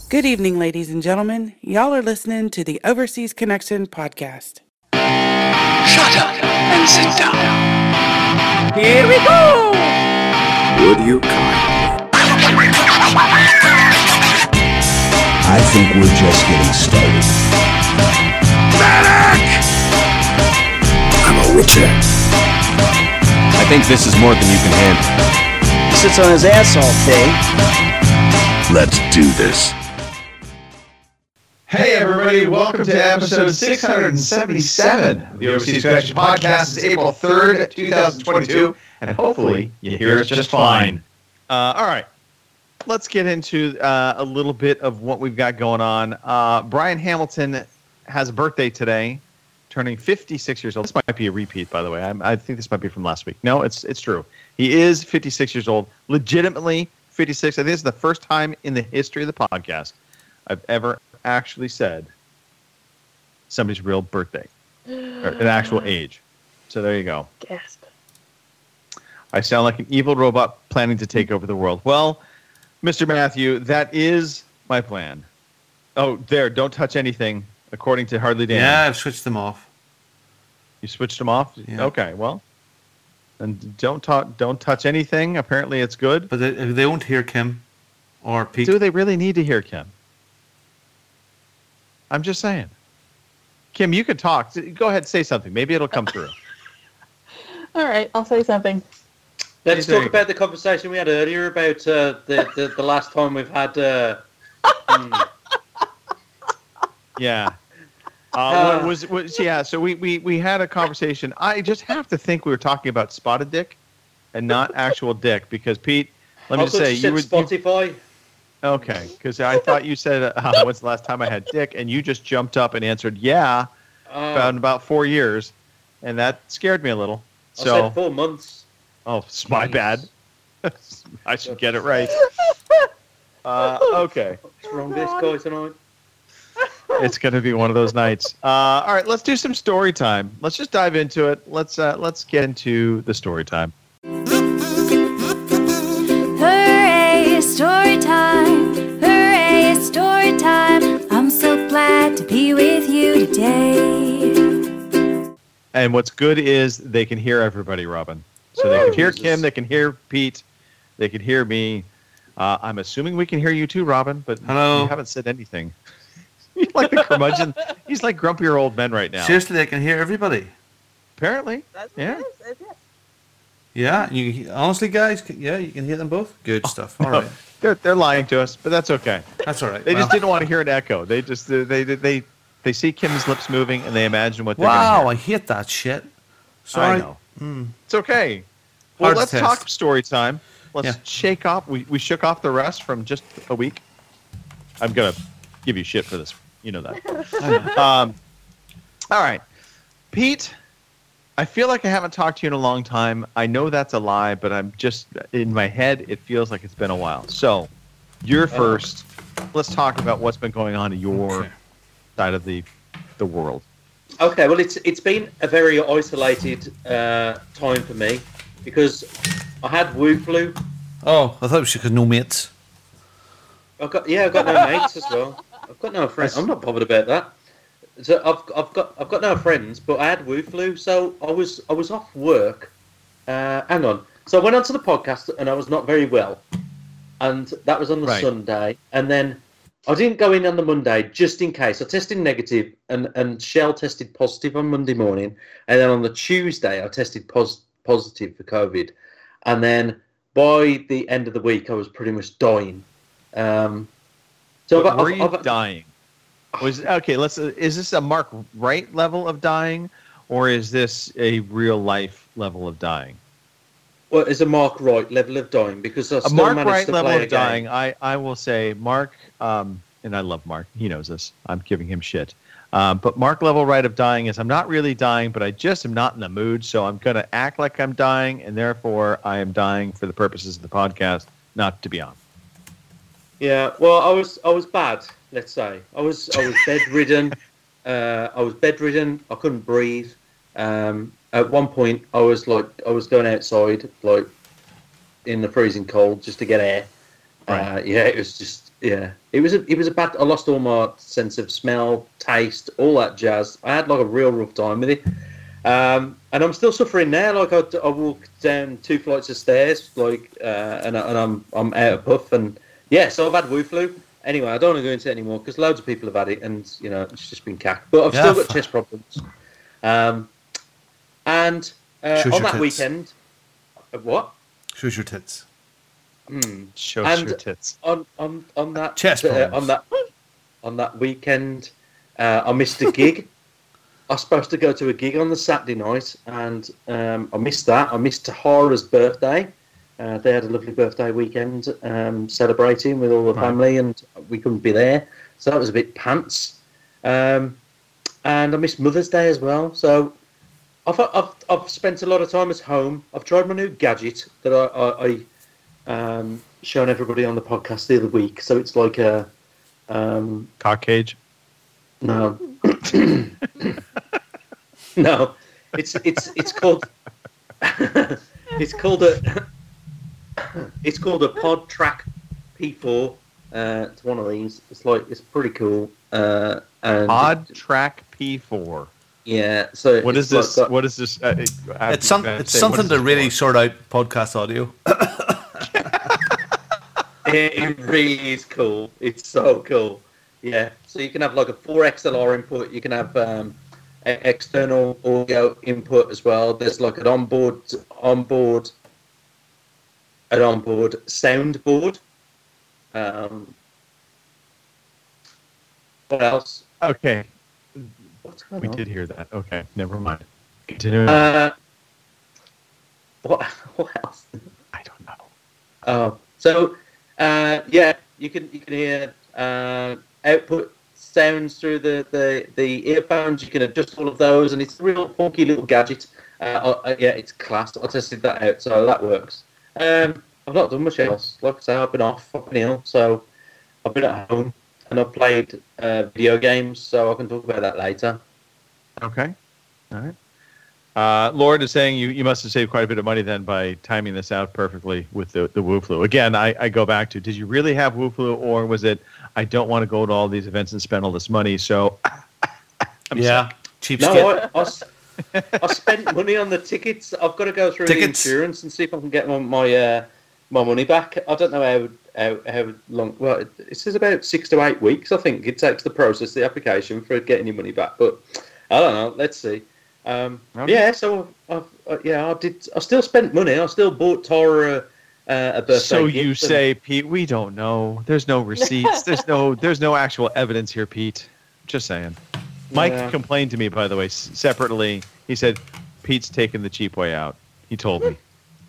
Good evening, ladies and gentlemen. Y'all are listening to the Overseas Connection podcast. Shut up and sit down. Here we go! Would you kindly? I think we're just getting started. Medic! I'm a witcher. I think this is more than you can handle. He sits on his ass all day. Let's do this. Hey everybody, welcome to episode 677 of the Overseas Connection Podcast. It's April 3rd, 2022, and hopefully you hear us just fine. All right, let's get into a little bit of what we've got going on. Brian Hamilton has a birthday today, turning 56 years old. This might be a repeat, by the way. I think this might be from last week. No, it's true. He is 56 years old, legitimately 56. I think this is the first time in the history of the podcast I've ever actually said somebody's real birthday or an actual age. So there you go. Gasp. I sound like an evil robot planning to take over the world. Well, Mr. Matthew, that is my plan. Oh, there, don't touch anything, according to Hardly Dan. Yeah, I've switched them off. You switched them off? Yeah. Okay, well, and don't touch anything. Apparently it's good. But they won't hear Kim or Pete. Do they really need to hear Kim? I'm just saying. Kim, you could talk. Go ahead and say something. Maybe it'll come through. All right, I'll say something. Let's talk about the conversation we had earlier about the last time we've had. Yeah. Yeah. So we had a conversation. I just have to think we were talking about spotted dick, and not actual dick, because Pete, let me just say you would Spotify. Okay, because I thought you said, when's the last time I had dick? And you just jumped up and answered, yeah, about 4 years. And that scared me a little. I said 4 months. Oh, it's my bad. I should get it right. Okay. What's wrong with this guy tonight? It's going to be one of those nights. All right, let's do some story time. Let's just dive into it. Let's get into the story time. Story time, hooray, it's story time. I'm so glad to be with you today. And what's good is they can hear everybody, Robin. So they can hear Kim, they can hear Pete, they can hear me. I'm assuming we can hear you too, Robin, but hello. You haven't said anything. You're like the curmudgeon. He's like grumpier old men right now. Seriously, they can hear everybody. Apparently. That's what Yeah. it is. Yeah, honestly, guys, you can hear them both. Good stuff. All right. They're lying to us, but that's okay. That's all right. They just didn't want to hear an echo. They just they see Kim's lips moving and they imagine what they're going to hear. Wow, I hate that shit. Sorry. I know. It's okay. Well, let's talk story time. Let's shake off. We shook off the rest from just a week. I'm gonna give you shit for this. You know that. All right, Pete. I feel like I haven't talked to you in a long time. I know that's a lie, but I'm just, in my head, it feels like it's been a while. So, you're first. Let's talk about what's been going on in your side of the world. Okay, well, it's been a very isolated time for me, because I had Wu flu. Oh, I thought it was because no mates. I've got no mates as well. I've got no friends. I'm not bothered about that. So I've got no friends, but I had Wu flu, so I was off work. Hang on. So I went onto the podcast and I was not very well, and that was on the Sunday. And then I didn't go in on the Monday just in case. I tested negative, and Shell tested positive on Monday morning, and then on the Tuesday I tested positive for COVID, and then by the end of the week I was pretty much dying. Were you dying? Is this a Mark Wright level of dying, or is this a real life level of dying? Well, it's a Mark Wright level of dying, because I still Mark managed Wright to level play of dying. I will say Mark, and I love Mark. He knows this. I'm giving him shit. But Mark level right of dying is I'm not really dying, but I just am not in the mood, so I'm going to act like I'm dying, and therefore I am dying for the purposes of the podcast, not to be on. Yeah, well, I was bad. Let's say I was bedridden. I was bedridden. I couldn't breathe. At one point, I was going outside, like in the freezing cold, just to get air. Right. It was just Yeah, it was a bad. I lost all my sense of smell, taste, all that jazz. I had like a real rough time with it, and I'm still suffering now. Like I walked down 2 flights of stairs, like, and I'm out of puff, and yeah. So I've had Wu flu. Anyway, I don't want to go into it anymore because loads of people have had it, and it's just been cack. But I've still got chest problems. And on that weekend, what? Shows your tits. Shows your tits. On that chest on that weekend, I missed a gig. I was supposed to go to a gig on the Saturday night, and I missed that. I missed Tahara's birthday. They had a lovely birthday weekend, celebrating with all the family, and we couldn't be there, so that was a bit pants. And I missed Mother's Day as well. So I've spent a lot of time at home. I've tried my new gadget that I shown everybody on the podcast the other week. So it's like a cock cage. No, no. It's called it's called a Pod Track P4. It's one of these. It's pretty cool. And Pod Track P4. Yeah. So what is this? What is this? It's something to really sort out podcast audio. It really is cool. It's so cool. Yeah. So you can have like a 4 XLR input. You can have external audio input as well. There's like an onboard soundboard. What else? Okay. What's going we on? did hear that. Okay, never mind. Continue. What else? I don't know. Oh, so yeah, you can hear output sounds through the earphones. You can adjust all of those, and it's a real funky little gadget. Yeah, it's class. I tested that out, so that works. I've not done much else. Like I say, I've been off. I've been ill, so I've been at home, and I've played video games, so I can talk about that later. Okay. All right. Lord is saying you must have saved quite a bit of money then by timing this out perfectly with the Wu flu. Again, I go back to, did you really have Wu flu, or was it, I don't want to go to all these events and spend all this money, so I'm sick. Cheapskate. No, I spent money on the tickets. I've got to go through the insurance and see if I can get my money back. I don't know how long. Well, it says about 6 to 8 weeks. I think it takes to process the application for getting your money back. But I don't know. Let's see. Okay. Yeah. So I did. I still spent money. I still bought Tara a birthday. So gift you say, Pete? We don't know. There's no receipts. there's no actual evidence here, Pete. Just saying. Mike complained to me, by the way, separately. He said, Pete's taking the cheap way out. He told me.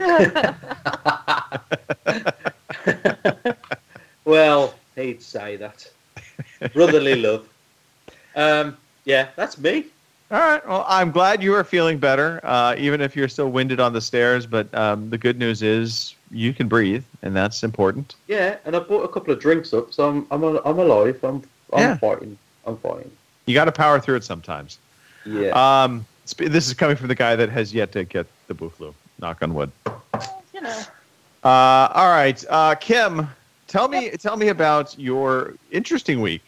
Well, he'd say that. Brotherly love. Yeah, that's me. All right. Well, I'm glad you are feeling better, even if you're still winded on the stairs. But the good news is you can breathe, and that's important. Yeah, and I bought a couple of drinks up, so I'm alive. I'm fighting. I'm fighting. You got to power through it sometimes. Yeah. This is coming from the guy that has yet to get the Wu flu. Knock on wood. You know. All right, Kim, tell me about your interesting week.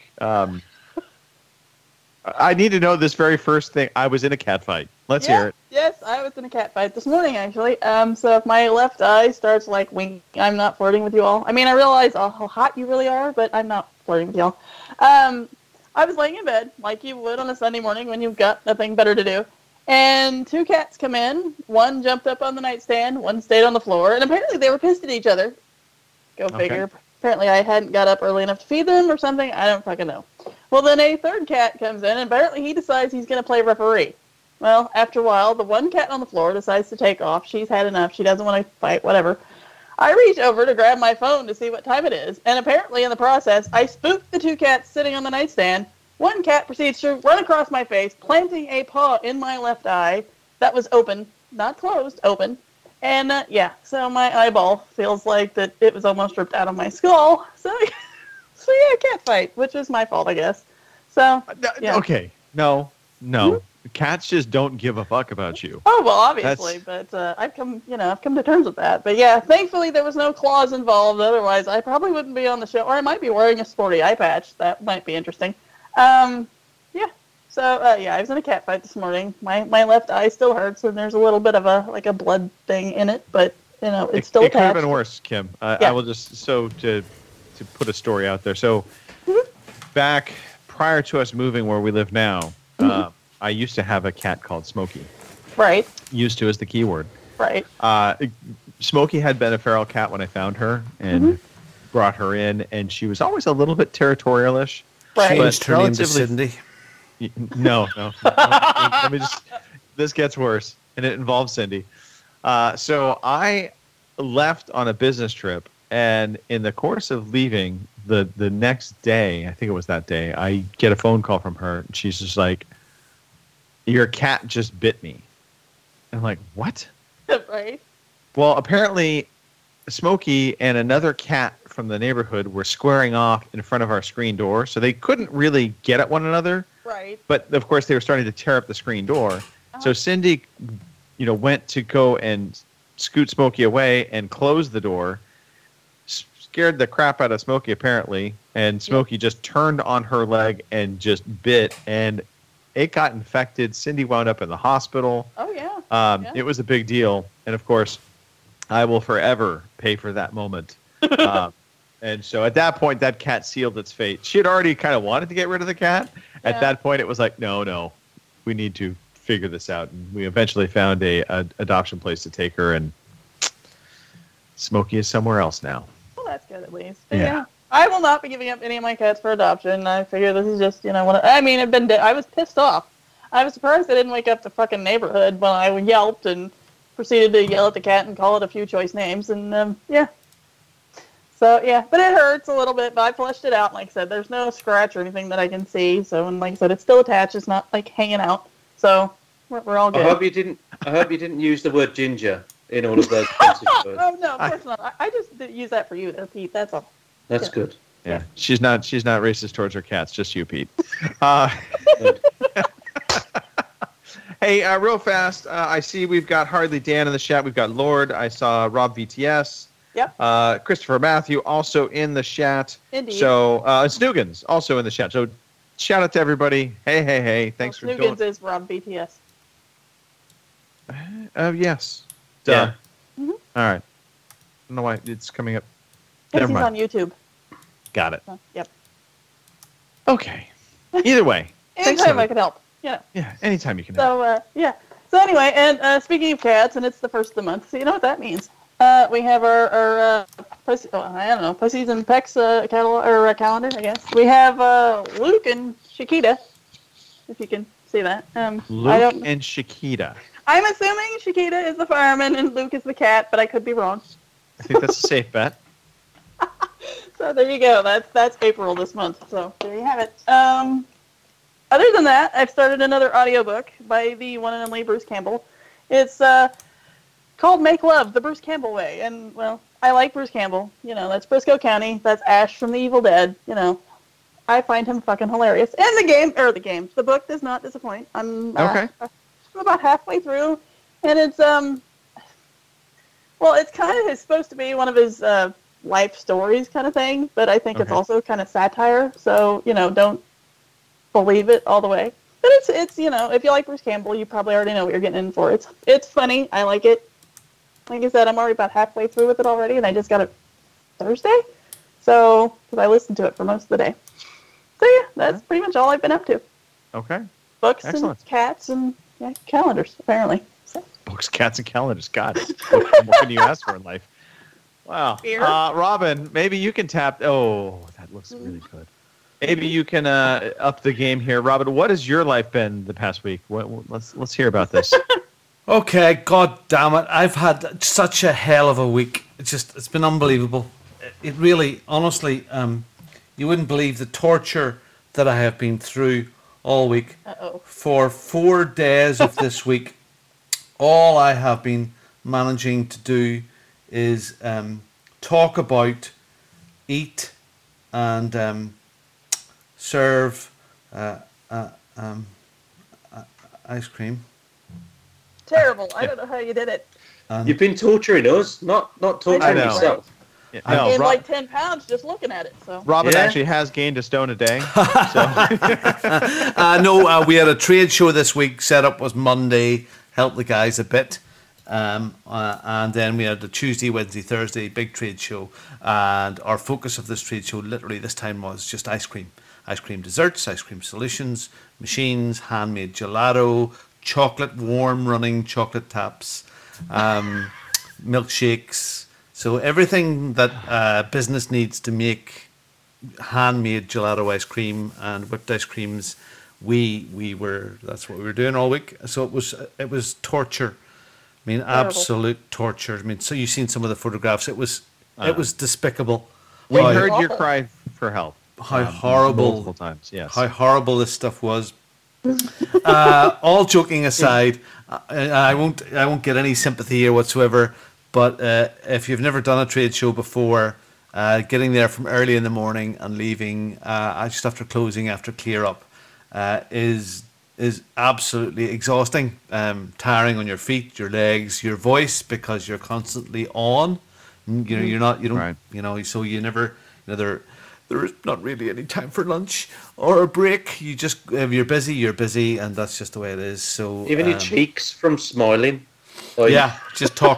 I need to know this very first thing. I was in a cat fight. Let's hear it. Yes, I was in a cat fight this morning, actually. So if my left eye starts like winking, I'm not flirting with you all. I mean, I realize how hot you really are, but I'm not flirting with y'all. I was laying in bed, like you would on a Sunday morning when you've got nothing better to do. And 2 cats come in. One jumped up on the nightstand. One stayed on the floor. And apparently they were pissed at each other. Go figure. Apparently I hadn't got up early enough to feed them or something. I don't fucking know. Well, then a 3rd cat comes in, and apparently he decides he's going to play referee. Well, after a while, the one cat on the floor decides to take off. She's had enough. She doesn't want to fight, whatever. I reach over to grab my phone to see what time it is, and apparently in the process, I spooked the 2 cats sitting on the nightstand. One cat proceeds to run across my face, planting a paw in my left eye that was open, not closed, open. And, so my eyeball feels like that it was almost ripped out of my skull. So yeah, cat fight, which is my fault, I guess. So, yeah. Okay. No. Cats just don't give a fuck about you. Oh well, obviously, but I've come to terms with that. But yeah, thankfully there was no claws involved. Otherwise, I probably wouldn't be on the show, or I might be wearing a sporty eye patch. That might be interesting. Yeah. So I was in a cat fight this morning. My left eye still hurts, and there's a little bit of a blood thing in it, but it's still It could have attached. been worse, Kim. Yeah. I will just to put a story out there. So back prior to us moving where we live now, I used to have a cat called Smokey. Right. Used to is the key word. Right. Smokey had been a feral cat when I found her and brought her in, and she was always a little bit territorialish. Right. Changed her name to Cindy. No. Let me just. This gets worse, and it involves Cindy. So I left on a business trip, and in the course of leaving, the next day, I think it was that day, I get a phone call from her. And she's just like, "Your cat just bit me." And I'm like, "What?" Right. Well, apparently, Smokey and another cat from the neighborhood were squaring off in front of our screen door, so they couldn't really get at one another. Right. But of course, they were starting to tear up the screen door. So Cindy, went to go and scoot Smokey away and close the door. Scared the crap out of Smokey apparently, and Smokey just turned on her leg and just bit, and it got infected. Cindy wound up in the hospital. Oh yeah. It was a big deal, and of course, I will forever pay for that moment. And so at that point, that cat sealed its fate. She had already kind of wanted to get rid of the cat. At that point, it was like, no, we need to figure this out. And we eventually found a adoption place to take her, and Smokey is somewhere else now. Well, that's good at least. But yeah. I will not be giving up any of my cats for adoption. I figure this is just, I was pissed off. I was surprised I didn't wake up the fucking neighborhood when I yelped and proceeded to yell at the cat and call it a few choice names. And, So, but it hurts a little bit, but I flushed it out. Like I said, there's no scratch or anything that I can see. So, and like I said, it's still attached. It's not, like, hanging out. So, we're all good. I hope you didn't use the word ginger in all of those offensive words. Oh, no, of course not. I just didn't use that for you there, Pete. That's all. That's good. Yeah, she's not racist towards her cats, just you, Pete. Hey, real fast, I see we've got Hardly Dan in the chat. We've got Lord. I saw Rob VTS. Yep. Christopher Matthew also in the chat. Indeed. So Snoogans also in the chat. So shout out to everybody. Hey. Thanks for Snoogans is Rob BTS. Yes. Yeah. Mm-hmm. All right. I don't know why it's coming up. Because Never he's on mind. YouTube. Got it. So, yep. Okay. Either way. Anytime I can help. Yeah. Yeah, anytime you can help. So, So anyway, and speaking of cats, and it's the first of the month, so you know what that means. We have our pussy, Pussies and Pecs calendar, I guess. We have Luke and Chiquita, if you can see that. Luke and Chiquita. I'm assuming Chiquita is the fireman and Luke is the cat, but I could be wrong. I think that's a safe bet. So there you go. That's April this month. So there you have it. Other than that, I've started another audiobook by the one and only Bruce Campbell. It's called Make Love, the Bruce Campbell Way. And, well, I like Bruce Campbell. That's Briscoe County. That's Ash from The Evil Dead. I find him fucking hilarious. And the book does not disappoint. I'm about halfway through. And it's, it's kind of supposed to be one of his life stories kind of thing. But I think it's also kind of satire. So, don't believe it all the way. But it's if you like Bruce Campbell, you probably already know what you're getting in for. It's funny. I like it. Like I said, I'm already about halfway through with it already, and I just got it Thursday. So, because I listened to it for most of the day. So yeah, that's pretty much all I've been up to. Okay. Books Excellent. and cats and calendars, apparently. So. Books, cats, and calendars. God, what can you ask for in life? Wow. Robin, maybe you can tap. Oh, that looks really good. Maybe you can up the game here, Robin. What has your life been the past week? Let's hear about this. Okay, god damn it. I've had such a hell of a week. It's been unbelievable. It really, honestly, you wouldn't believe the torture that I have been through all week. For 4 days of this week, all I have been managing to do is talk about, eat, and serve ice cream. Terrible. I don't know how you did it. You've been torturing us, not torturing I know. yourself. Yeah, I no, gained Rob- like 10 pounds just looking at it. So Robin Yeah. actually has gained a stone a day. So No, we had a trade show this week. Setup was Monday. Helped the guys a bit. And then we had the Tuesday, Wednesday, Thursday big trade show. And our focus of this trade show literally this time was just ice cream. Ice cream desserts, ice cream solutions, machines, handmade gelato, chocolate, warm running chocolate taps, milkshakes. So everything that business needs to make handmade gelato ice cream and whipped ice creams, that's what we were doing all week. So it was torture. I mean, absolute torture. I mean, so you've seen some of the photographs. It was despicable. we How- heard your cry for help. how horrible Multiple times, yes. how horrible this stuff was. All joking aside, I won't get any sympathy here whatsoever. But if you've never done a trade show before, getting there from early in the morning and leaving just after closing, after clear up, is absolutely exhausting. Tiring on your feet, your legs, your voice, because you're constantly on. You know, Right. so you never, there is not really any time for lunch or a break. You just, if you're busy, and that's just the way it is. So Even your cheeks from smiling. Like, yeah, just talk.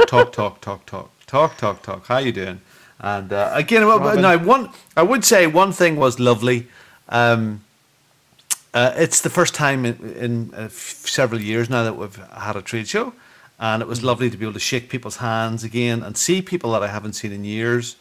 How you doing? And again, now I would say one thing was lovely. It's the first time in several years now that we've had a trade show, and it was lovely to be able to shake people's hands again and see people that I haven't seen in years.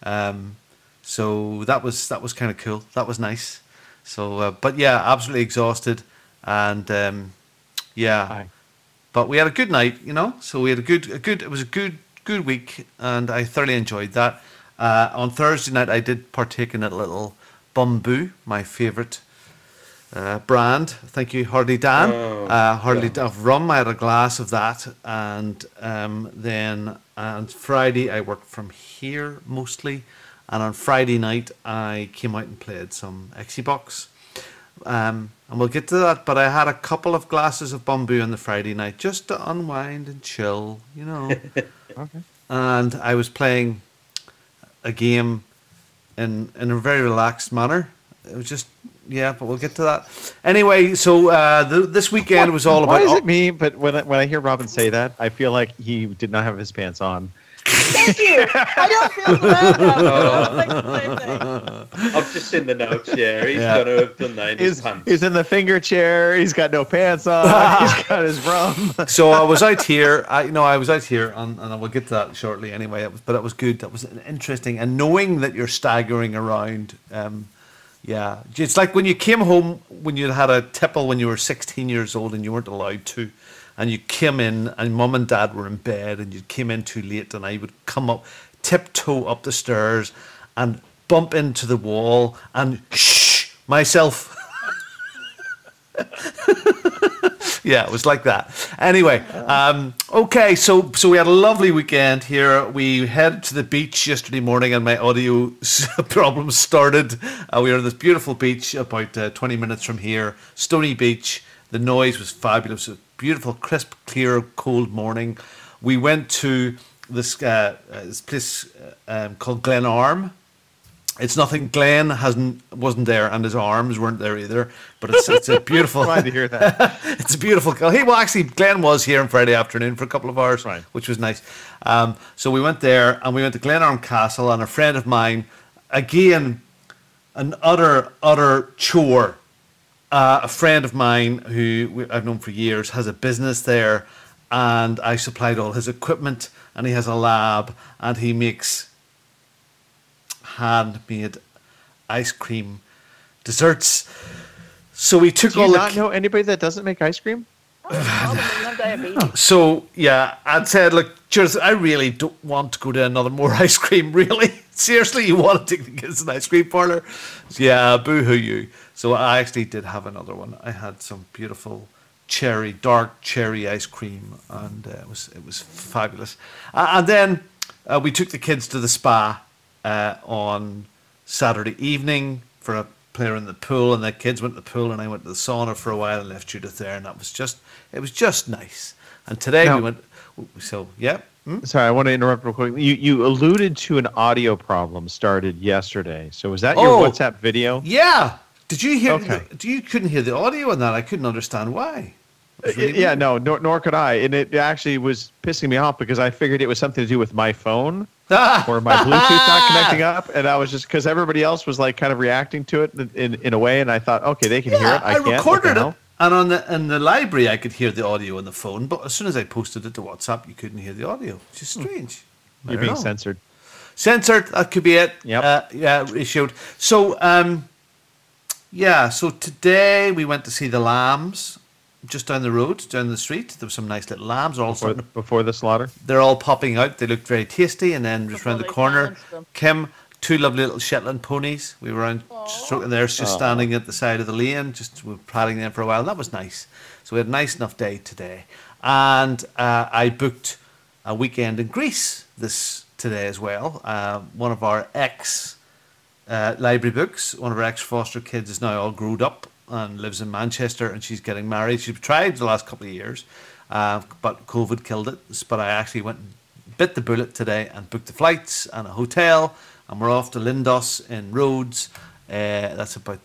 So that was kind of cool. That was nice. So, but yeah, absolutely exhausted, and yeah. Aye. But we had a good night, So we had a good. It was a good week, and I thoroughly enjoyed that. On Thursday night, I did partake in a little Bumbu, my favourite brand. Thank you, Hardly Dan. Hardly of rum. I had a glass of that, and then on Friday I worked from here mostly, and on Friday night I came out and played some Xbox. And we'll get to that, but I had a couple of glasses of Bumbu on the Friday night just to unwind and chill, Okay. And I was playing a game in a very relaxed manner. It was just, but we'll get to that. Anyway, so this weekend was all Why about... is it me? But when I hear Robin say that, I feel like he did not have his pants on. thank you. I don't feel so bad about it. I was thinking the same thing. I've just seen the notes, yeah. He's going to have done that in his pants. He's in the finger chair. He's got no pants on. He's got his rum. So I was out here. I was out here, and I will get to that shortly. Anyway, but it was good. That was interesting, and knowing that you're staggering around. Yeah, it's like when you came home when you had a tipple when you were 16 years old and you weren't allowed to, and you came in and mum and dad were in bed and you came in too late, and I would come up, tiptoe up the stairs, and bump into the wall and shh myself. Yeah, it was like that. Anyway, okay, so we had a lovely weekend here. We headed to the beach yesterday morning, and my audio problems started. We were on this beautiful beach about 20 minutes from here, Stony Beach. The noise was fabulous. It was a beautiful, crisp, clear, cold morning. We went to this place called Glen Arm. It's nothing. Glenn wasn't there, and his arms weren't there either. But it's a beautiful. Glad to hear that. It's a beautiful. Hey, well, actually, Glenn was here on Friday afternoon for a couple of hours, Right. which was nice. So we went there, and we went to Glenarm Castle, and a friend of mine, again, an utter chore. A friend of mine who I've known for years has a business there, and I supplied all his equipment, and he has a lab, and he makes handmade ice cream desserts. So we took Do all you the not know anybody that doesn't make ice cream? Probably not diabetes. So yeah, I'd said, look, Jules, I really don't want to go to another more ice cream. Really, seriously, you want to take the kids to an ice cream parlor? Yeah, boo-hoo you. So I actually did have another one. I had some beautiful dark cherry ice cream, and it was fabulous. And then we took the kids to the spa on Saturday evening for a play around the pool, and the kids went to the pool, and I went to the sauna for a while and left Judith there, and it was just nice. And today Now- we went. So yeah. Sorry, I want to interrupt real quick. You alluded to an audio problem started yesterday. So was that your Oh. WhatsApp video? Yeah. Did you hear? Okay. You couldn't hear the audio on that. I couldn't understand why. It was really Yeah, weird. no, nor could I. And it actually was pissing me off because I figured it was something to do with my phone or my Bluetooth not connecting up. And I was just, because everybody else was like kind of reacting to it in a way. And I thought, okay, they can hear Yeah, it. I can't. recorded What the it, hell? and in the library I could hear the audio on the phone, but as soon as I posted it to WhatsApp, you couldn't hear the audio, which is strange. I You're don't being know. censored. Censored. That could be it. Yep. Yeah, issued. So, so today we went to see the lambs just down the road, down the street. There were some nice little lambs. They're all starting to Before the slaughter? they're all popping out. They looked very tasty. And then just Before around the they corner, silenced them. Kim, 2 lovely little Shetland ponies. We were around stroking theirs, just standing at the side of the lane, just we were prattling them for a while. That was nice. So we had a nice enough day today. And I booked a weekend in Greece today as well. One of our library books, one of our ex-foster kids is now all grown up and lives in Manchester, and she's getting married. She's tried the last couple of years, but COVID killed it. But I actually went and bit the bullet today and booked the flights and a hotel, and we're off to Lindos in Rhodes. That's about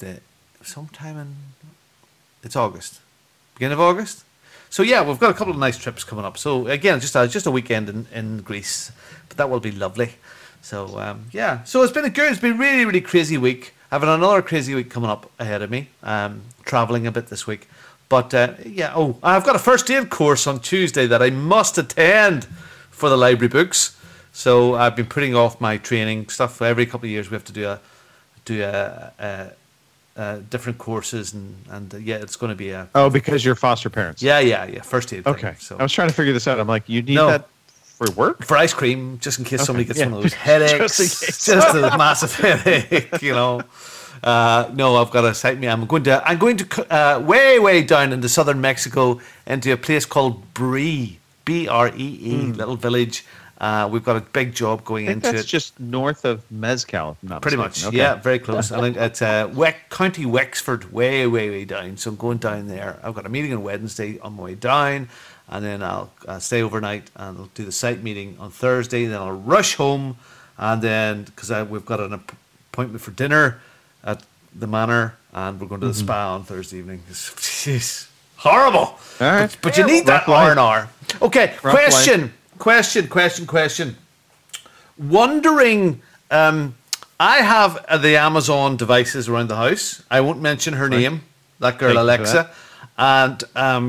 it's August, beginning of August. So yeah, we've got a couple of nice trips coming up. So again, just a weekend in Greece, but that will be lovely. So so it's been it's been really, really crazy week. Having another crazy week coming up ahead of me. Traveling a bit this week, but I've got a first aid course on Tuesday that I must attend for the library books. So I've been putting off my training stuff. Every couple of years we have to do different courses, and it's going to be a because you're foster parents. yeah first aid. Okay. Thing, so. I was trying to figure this out. I'm like, you need No. that for work? For ice cream, just in case somebody gets yeah. one of those headaches. Just in case. Just a massive headache, No, I've got to cite me. I'm going to way down into southern Mexico into a place called Bree, Bree, little village. We've got a big job going I think into that's it. just north of Mezcal, if I'm not Pretty much, mistaken. Okay. yeah, very close. And it's County Wexford, way down. So I'm going down there. I've got a meeting on Wednesday on my way down, and then I'll stay overnight and I'll do the site meeting on Thursday. Then I'll rush home, and then because we've got an appointment for dinner at the Manor, and we're going to the spa on Thursday evening. Jeez, horrible. All right. But you need that Rough life. R&R. Okay, Rough question. Wondering, I have the Amazon devices around the house. I won't mention her name, that girl Thank you for Alexa. And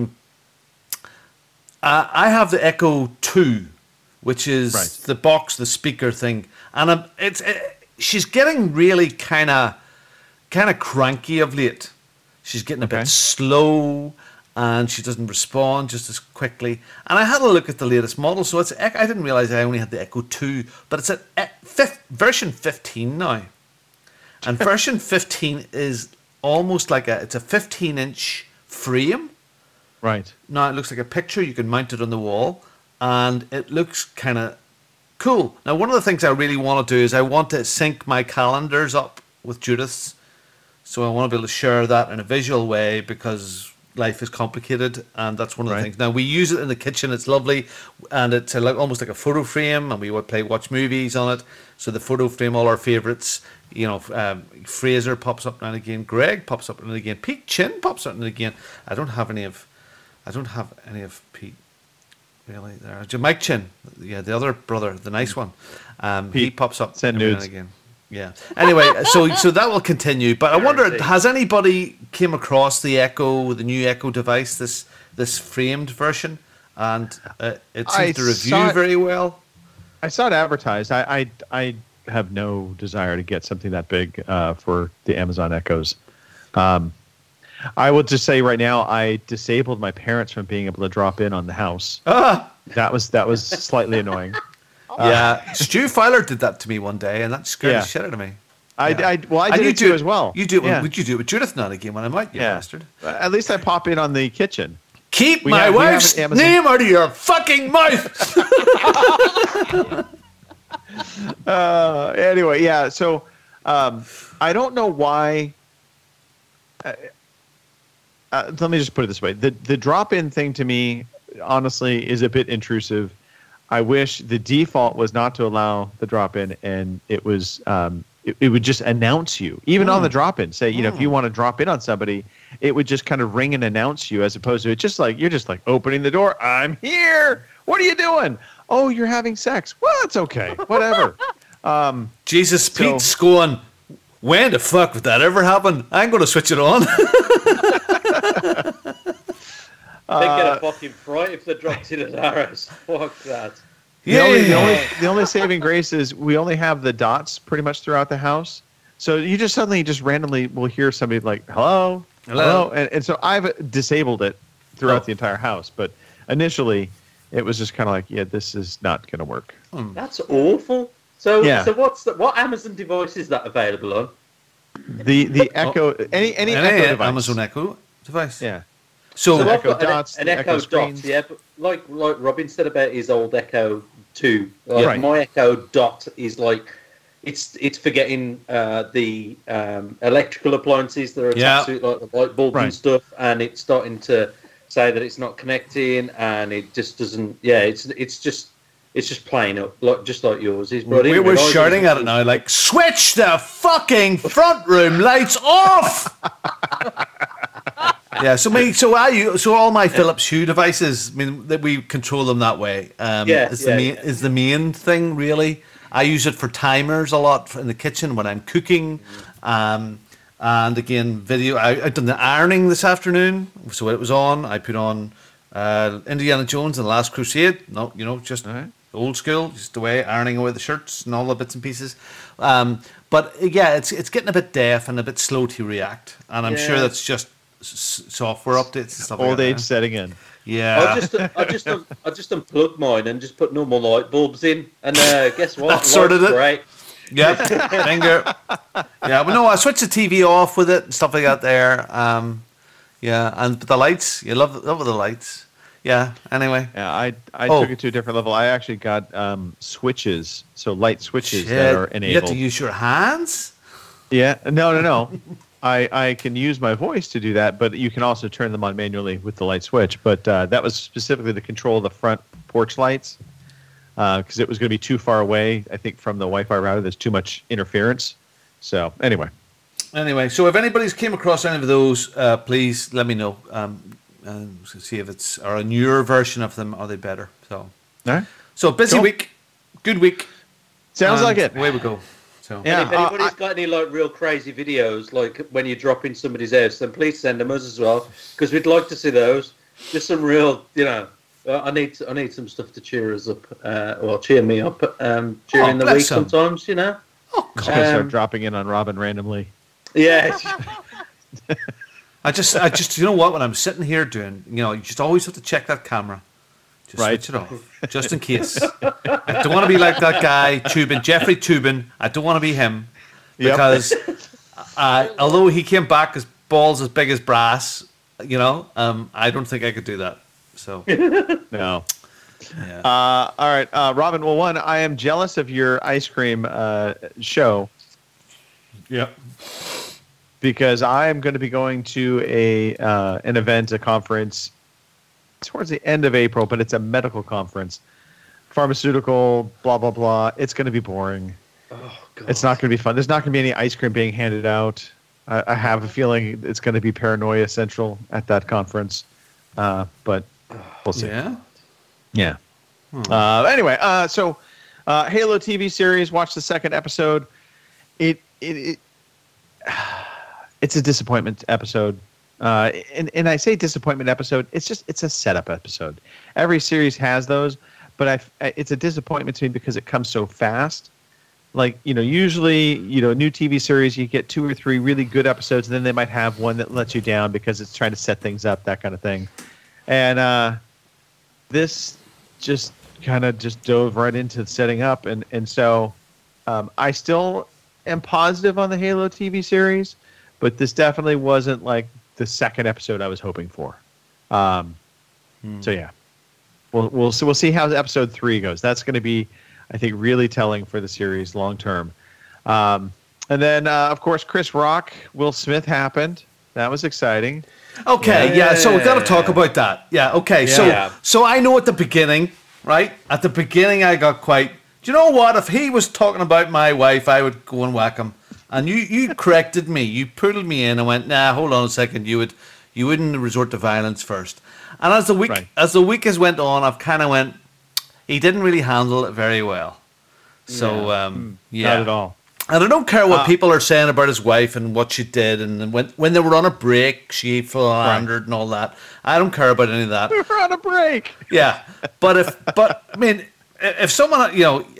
I have the Echo 2, which is Right. the box, the speaker thing. And she's getting really kind of cranky of late. She's getting a Okay. bit slow, and she doesn't respond just as quickly. And I had a look at the latest model, so I didn't realize I only had the Echo 2, but it's at version 15 now. And version 15 is almost like it's a 15-inch frame. Right. Now it looks like a picture. You can mount it on the wall, and it looks kind of cool. Now, one of the things I really want to do is I want to sync my calendars up with Judith's. So I want to be able to share that in a visual way because life is complicated, and that's one of the Right. things. Now, we use it in the kitchen. It's lovely, and it's almost like a photo frame, and we would watch movies on it. So the photo frame, all our favourites, Fraser pops up now and again, Greg pops up now and again, Pete Chin pops up now and again. I don't have any of Pete. Really, there. Mike Chin, yeah, the other brother, the nice one. He Pete, pops up send every now nudes. and again. Yeah. Anyway, so that will continue. But I wonder, has anybody came across the new Echo device, this framed version, and it I seems to saw review it- very well. I saw it advertised. I have no desire to get something that big for the Amazon Echoes. I will just say right now, I disabled my parents from being able to drop in on the house. That was slightly annoying. Yeah, Stu Feiler did that to me one day, and that scared Yeah. the shit out of me. I And did you it too as well. You do it. Yeah. Would you do it with Judith now and again when I'm out, you bastard? At least I pop in on the kitchen. Keep We my have wife's an Amazon- name out of your fucking mouth. Anyway, yeah. So I don't know why let me just put it this way: the drop-in thing to me, honestly, is a bit intrusive. I wish the default was not to allow the drop-in, and it was it would just announce you, even on the drop-in. Say, if you want to drop in on somebody, it would just kind of ring and announce you, as opposed to it just like you're just like opening the door. I'm here. What are you doing? Oh, you're having sex. Well, it's okay. Whatever. Jesus, Pete's going, when the fuck would that ever happen? I'm going to switch it on. They'd get a fucking fright if they dropped in at our house. Fuck that. The only saving grace is we only have the dots pretty much throughout the house. So you just suddenly randomly will hear somebody like, hello. And so I've disabled it throughout the entire house. But initially, it was just kind of like, yeah, this is not going to work. That's awful. So what Amazon device is that available on? The Echo, any Echo device. Amazon Echo device. Yeah. So the I've Echo got Dots, an the Echo screens. Dot, yeah, but like Robin said about his old Echo 2. Right. My Echo Dot is like it's for getting the electrical appliances that are attached to it, like the light bulb and stuff, and it's starting to say that it's not connecting, and it just doesn't. Yeah, it's just playing up just like yours is. But we're shouting at it now, like switch the fucking front room lights off. Yeah, so all my Philips Hue devices, I mean, that we control them that way. Is the main thing really. I use it for timers a lot in the kitchen when I'm cooking, and again, video. I've done the ironing this afternoon, so it was on. I put on Indiana Jones and the Last Crusade. No, just old school, just the way ironing away the shirts and all the bits and pieces. But yeah, it's getting a bit deaf and a bit slow to react, and I'm sure that's just software updates and stuff. Old age setting in. Yeah. I just unplugged mine and just put normal light bulbs in, and guess what? That sorted it. Great. Yep. Finger. Yeah, but no, I switched the TV off with it and stuff like that. There. But the lights, you love the lights. Yeah. Anyway. Yeah, I took it to a different level. I actually got switches, so light switches that are enabled. You have to use your hands. Yeah. No. I can use my voice to do that, but you can also turn them on manually with the light switch. But that was specifically to control the front porch lights because it was going to be too far away, I think, from the Wi-Fi router. There's too much interference. So anyway, so if anybody's came across any of those, please let me know and see if it's or a newer version of them. Are they better? So, all right. So busy week, good week. Sounds like it. Away we go. So yeah, if anybody's got any like real crazy videos, like when you drop in somebody's house, then please send them us as well, because we'd like to see those. Just some real, I need some stuff to cheer us up, cheer me up during the week sometimes, Oh, God. Start dropping in on Robin randomly. Yeah. I just, you know what? When I'm sitting here doing, you just always have to check that camera. Just switch it off, just in case. I don't want to be like that guy, Jeffrey Toobin. I don't want to be him. Because although he came back as balls as big as brass, I don't think I could do that. So no. Yeah. All right, Robin. Well, one, I am jealous of your ice cream show. Yep. Because I am going to be going to an event, a conference towards the end of April, but it's a medical conference, pharmaceutical, blah blah blah. It's going to be boring. Oh, God. It's not going to be fun. There's not going to be any ice cream being handed out. I have a feeling it's going to be paranoia central at that conference, but we'll see. Yeah. Anyway, so Halo TV series. Watch the second episode. It's a disappointment episode. And I say disappointment episode. It's a setup episode. Every series has those, but it's a disappointment to me because it comes so fast. Like, usually, new TV series, you get 2 or 3 really good episodes, and then they might have one that lets you down because it's trying to set things up, that kind of thing. And this just kind of just dove right into setting up, and so I still am positive on the Halo TV series, but this definitely wasn't like the second episode I was hoping for. So yeah, we'll see how episode 3 goes. That's going to be, I think, really telling for the series long term. And then of course Chris Rock, Will Smith happened. That was exciting. Okay, yeah. So we got to talk about that. Yeah. Okay. Yeah. So I know at the beginning, right? At the beginning, I got quite. Do you know what? If he was talking about my wife, I would go and whack him. And you corrected me. You pulled me in and went, nah, hold on a second. You wouldn't resort to violence first. And as the week has went on, I've kind of went. He didn't really handle it very well. So yeah, Not at all. And I don't care what people are saying about his wife and what she did, and when they were on a break, she philandered and all that. I don't care about any of that. We were on a break. Yeah, but I mean, if someone,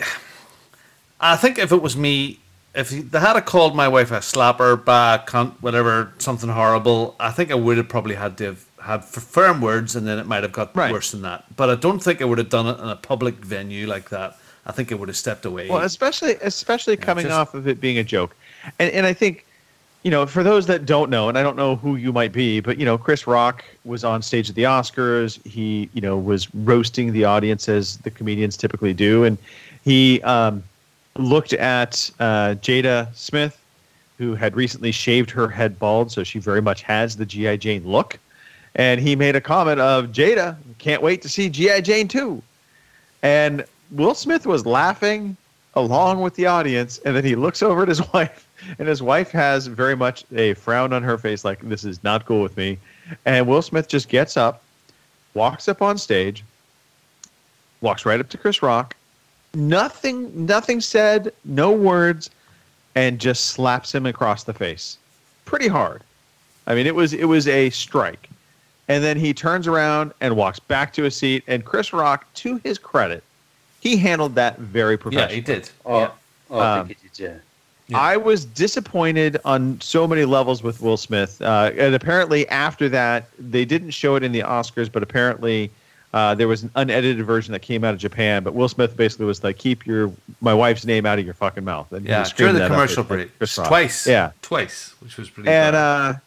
I think if it was me, if they had called my wife a slapper, cunt, whatever, something horrible, I think I would have probably had to have had firm words, and then it might have got worse than that. But I don't think I would have done it in a public venue like that. I think it would have stepped away. Well, especially coming off of it being a joke. And I think, for those that don't know, and I don't know who you might be, but, Chris Rock was on stage at the Oscars. He, was roasting the audience as the comedians typically do. And he looked at Jada Smith, who had recently shaved her head bald, so she very much has the G.I. Jane look. And he made a comment of, Jada, can't wait to see G.I. Jane 2. And Will Smith was laughing along with the audience, and then he looks over at his wife, and his wife has very much a frown on her face, like, this is not cool with me. And Will Smith just gets up, walks up on stage, walks right up to Chris Rock, nothing said, no words, and just slaps him across the face. Pretty hard. I mean, it was a strike. And then he turns around and walks back to his seat, and Chris Rock, to his credit, he handled that very professionally. Yeah, he did. I think he did, Yeah. I was disappointed on so many levels with Will Smith. And apparently after that, they didn't show it in the Oscars, but apparently there was an unedited version that came out of Japan. But Will Smith basically was like, keep my wife's name out of your fucking mouth. And Yeah, during the commercial break. Twice. Yeah. Twice, which was pretty And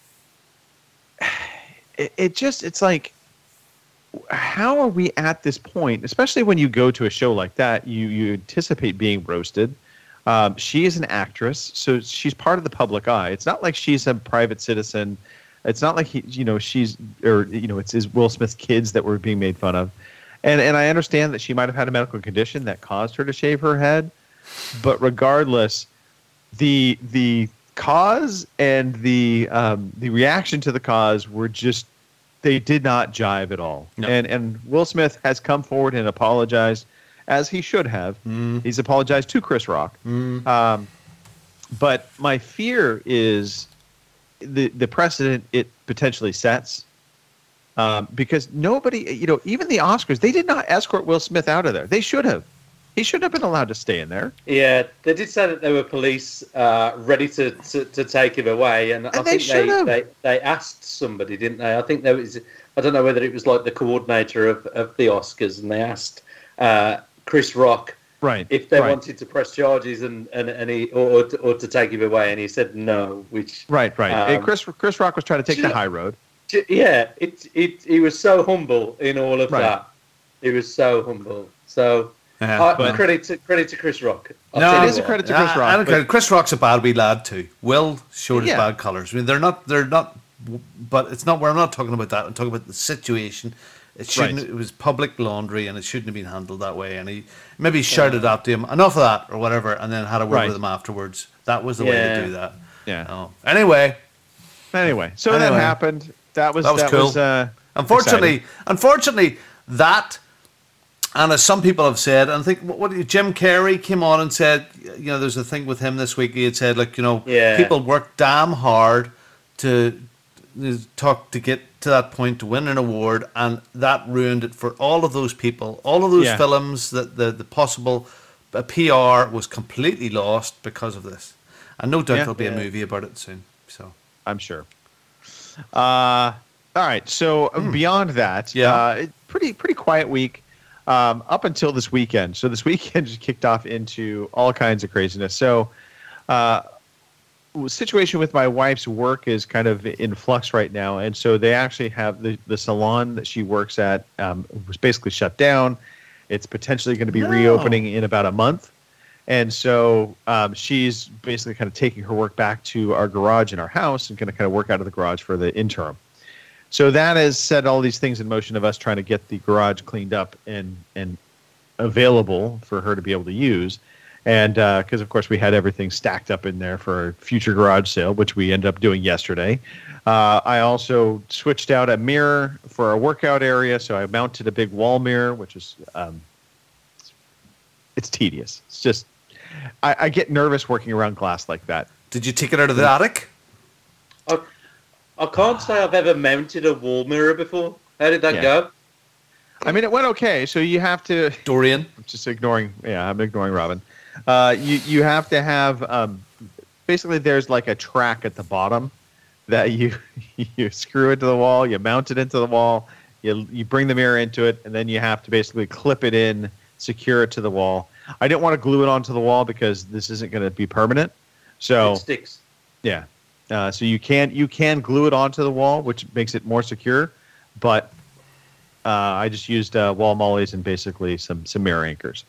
it's like, how are we at this point, especially when you go to a show like that, you anticipate being roasted. She is an actress, so she's part of the public eye. It's not like she's a private citizen. It's not like it's Will Smith's kids that were being made fun of. And I understand that she might have had a medical condition that caused her to shave her head, but regardless, the cause and the reaction to the cause were just, they did not jive at all. No. And Will Smith has come forward and apologized, as he should have. He's apologized to Chris Rock. But my fear is the precedent it potentially sets. Because nobody, even the Oscars, they did not escort Will Smith out of there. They should have. He shouldn't have been allowed to stay in there. Yeah, they did say that there were police ready to take him away, and I think they asked somebody, didn't they? I think there was, I don't know whether it was like the coordinator of the Oscars, and they asked Chris Rock if they wanted to press charges and he or to take him away, and he said no. Which Chris Rock was trying to take the high road. Yeah, he was so humble in all of that. He was so humble. So. Credit to Chris Rock. It is a credit to Chris Rock. I don't care. Chris Rock's a bad wee lad too. Will showed his bad colours. I mean, they're not. But it's not. We're not talking about that. I'm talking about the situation. It shouldn't. It was public laundry, and it shouldn't have been handled that way. And he maybe shouted out to him, enough of that, or whatever, and then had a word with him afterwards. That was the way to do that. Yeah. Oh. Anyway, so that happened. That was cool. Unfortunately, that. And as some people have said, and I think Jim Carrey came on and said, there's a thing with him this week. He had said, people work damn hard to get to that point to win an award, and that ruined it for all of those people, all of those films. That the possible PR was completely lost because of this, and no doubt there'll be a movie about it soon. So I'm sure. All right. So beyond that, pretty quiet week. Up until this weekend. So this weekend just kicked off into all kinds of craziness. So situation with my wife's work is kind of in flux right now. And so they actually have the salon that she works at was basically shut down. It's potentially going to be reopening in about a month. And so she's basically kind of taking her work back to our garage in our house and going to kind of work out of the garage for the interim. So that has set all these things in motion of us trying to get the garage cleaned up and available for her to be able to use. And because, of course, we had everything stacked up in there for a future garage sale, which we ended up doing yesterday. I also switched out a mirror for our workout area. So I mounted a big wall mirror, which is it's tedious. It's just I get nervous working around glass like that. Did you take it out of the attic? I can't say I've ever mounted a wall mirror before. How did that go? I mean, it went okay. So you have to... Dorian? I'm just ignoring... Yeah, I'm ignoring Robin. You have to have... basically, there's like a track at the bottom that you screw into the wall, you mount it into the wall, you bring the mirror into it, and then you have to basically clip it in, secure it to the wall. I didn't want to glue it onto the wall because this isn't going to be permanent. So it sticks. Yeah. So you can glue it onto the wall, which makes it more secure, but I just used wall mollies and basically some mirror anchors.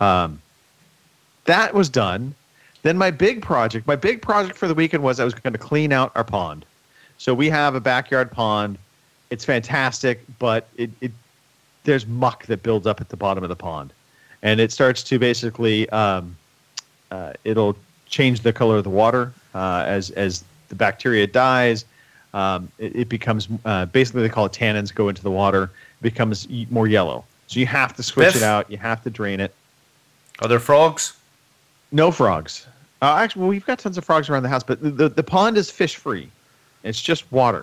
That was done. Then my big project for the weekend was I was going to clean out our pond. So we have a backyard pond. It's fantastic, but there's muck that builds up at the bottom of the pond, and it starts to basically it'll change the color of the water as the bacteria dies. It becomes basically, they call it tannins, go into the water. It becomes more yellow. So you have to switch it out. You have to drain it. Are there frogs? No frogs. Actually, we've got tons of frogs around the house, but the pond is fish free. It's just water.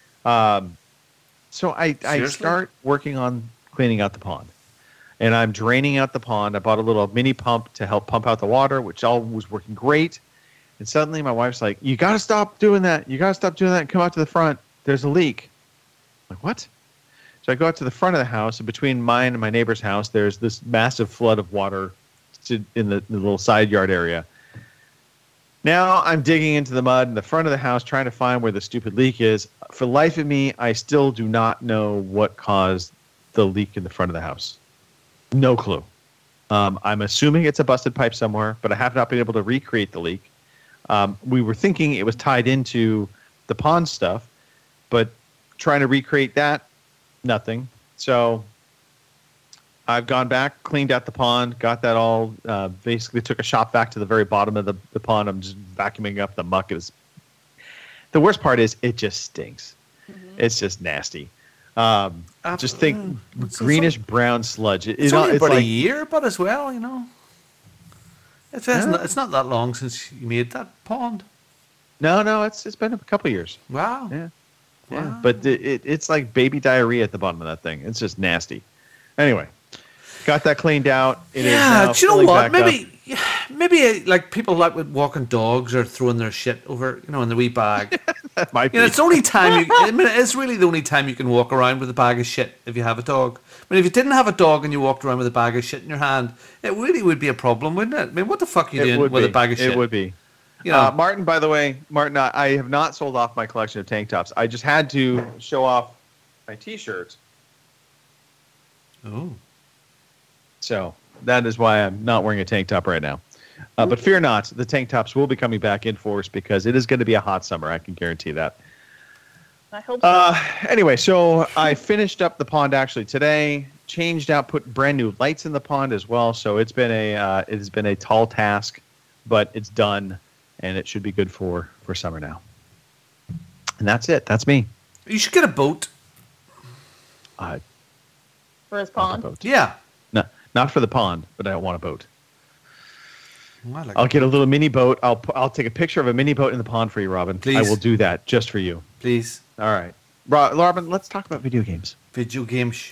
So I start working on cleaning out the pond, and I'm draining out the pond. I bought a little mini pump to help pump out the water, which all was working great. And suddenly my wife's like, "You got to stop doing that. You got to stop doing that and come out to the front. There's a leak." I'm like, what? So I go out to the front of the house, and between mine and my neighbor's house, there's this massive flood of water in the little side yard area. Now I'm digging into the mud in the front of the house, trying to find where the stupid leak is. For the life of me, I still do not know what caused the leak in the front of the house. No clue. I'm assuming it's a busted pipe somewhere, but I have not been able to recreate the leak. We were thinking it was tied into the pond stuff, but trying to recreate that, nothing. So I've gone back, cleaned out the pond, got that all, basically took a shot back to the very bottom of the pond. I'm just vacuuming up the muck. The worst part is it just stinks. Mm-hmm. It's just nasty. Just think greenish brown sludge. It's only about like a year, but as well, you know. It's not that long since you made that pond. No, it's been a couple of years. Wow. Yeah. Wow. Yeah. But it's like baby diarrhea at the bottom of that thing. It's just nasty. Anyway, got that cleaned out. It is now do you know fully what? back Maybe like people like with walking dogs or throwing their shit over, in the wee bag. That might be. It's the only time it's really the only time you can walk around with a bag of shit if you have a dog. I mean, if you didn't have a dog and you walked around with a bag of shit in your hand, it really would be a problem, wouldn't it? I mean, what the fuck are you doing with a bag of shit? It would be. Martin, by the way, I have not sold off my collection of tank tops. I just had to show off my T-shirts. Oh. So that is why I'm not wearing a tank top right now. But fear not, the tank tops will be coming back in force because it is going to be a hot summer. I can guarantee that. I hope so. Anyway, so I finished up the pond actually today. Changed out, put brand new lights in the pond as well. So it has been a tall task, but it's done, and it should be good for summer now. And that's it. That's me. You should get a boat. For his pond? Yeah. No, not for the pond, but I want a boat. Well, I'll get a little mini boat. I'll take a picture of a mini boat in the pond for you, Robin. Please. I will do that just for you. Please. All right. Robin, let's talk about video games. Video games.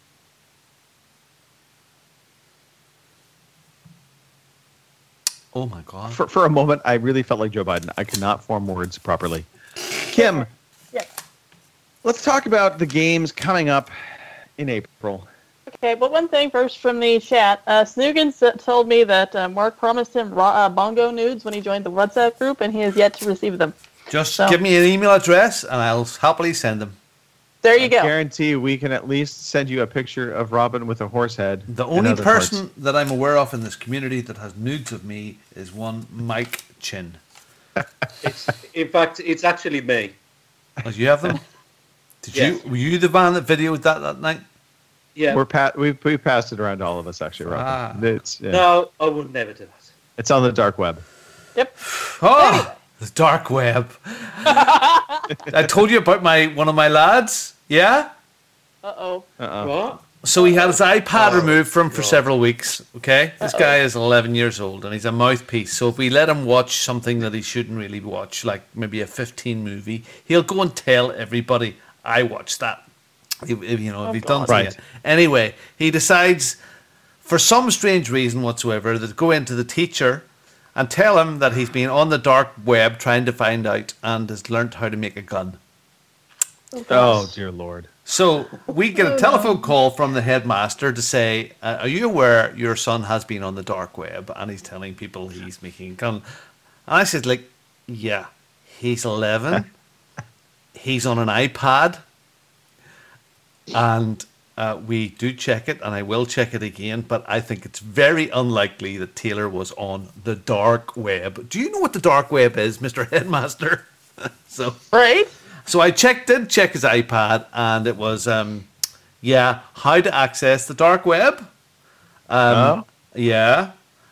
Oh my God. For a moment, I really felt like Joe Biden. I could not form words properly. Kim. Yes. Let's talk about the games coming up in April. Okay, but one thing first from the chat. Snoogan told me that Mark promised him bongo nudes when he joined the WhatsApp group, and he has yet to receive them. Just give me an email address, and I'll happily send them. There you go. Guarantee we can at least send you a picture of Robin with a horse head. The and only other person parts. that I'm aware of in this community that has nudes of me is one Mike Chin. In fact, it's actually me. Oh, you have them? Did Yes. you? Were you the man that videoed that night? Yeah. We passed it around to all of us, actually, Robin. It's, yeah. No, I would never do that. It's on the dark web. Yep. Oh, the dark web. I told you about one of my lads. Yeah. Uh-oh. What? So he had his iPad removed from for several weeks. Okay, this guy is 11 years old and he's a mouthpiece. So if we let him watch something that he shouldn't really watch, like maybe a 15 movie, he'll go and tell everybody, "I watched that." If he's done something. Right. Anyway, he decides, for some strange reason whatsoever, to go into the teacher and tell him that he's been on the dark web trying to find out and has learnt how to make a gun. Oh, dear Lord. So we get a telephone call from the headmaster to say, "Are you aware your son has been on the dark web and he's telling people he's making a gun?" And I said, like, yeah, he's 11. He's on an iPad. And we do check it, and I will check it again, but I think it's very unlikely that Taylor was on the dark web. Do you know what the dark web is, Mr. Headmaster? Right? So I did check his iPad, and it was, how to access the dark web. Yeah.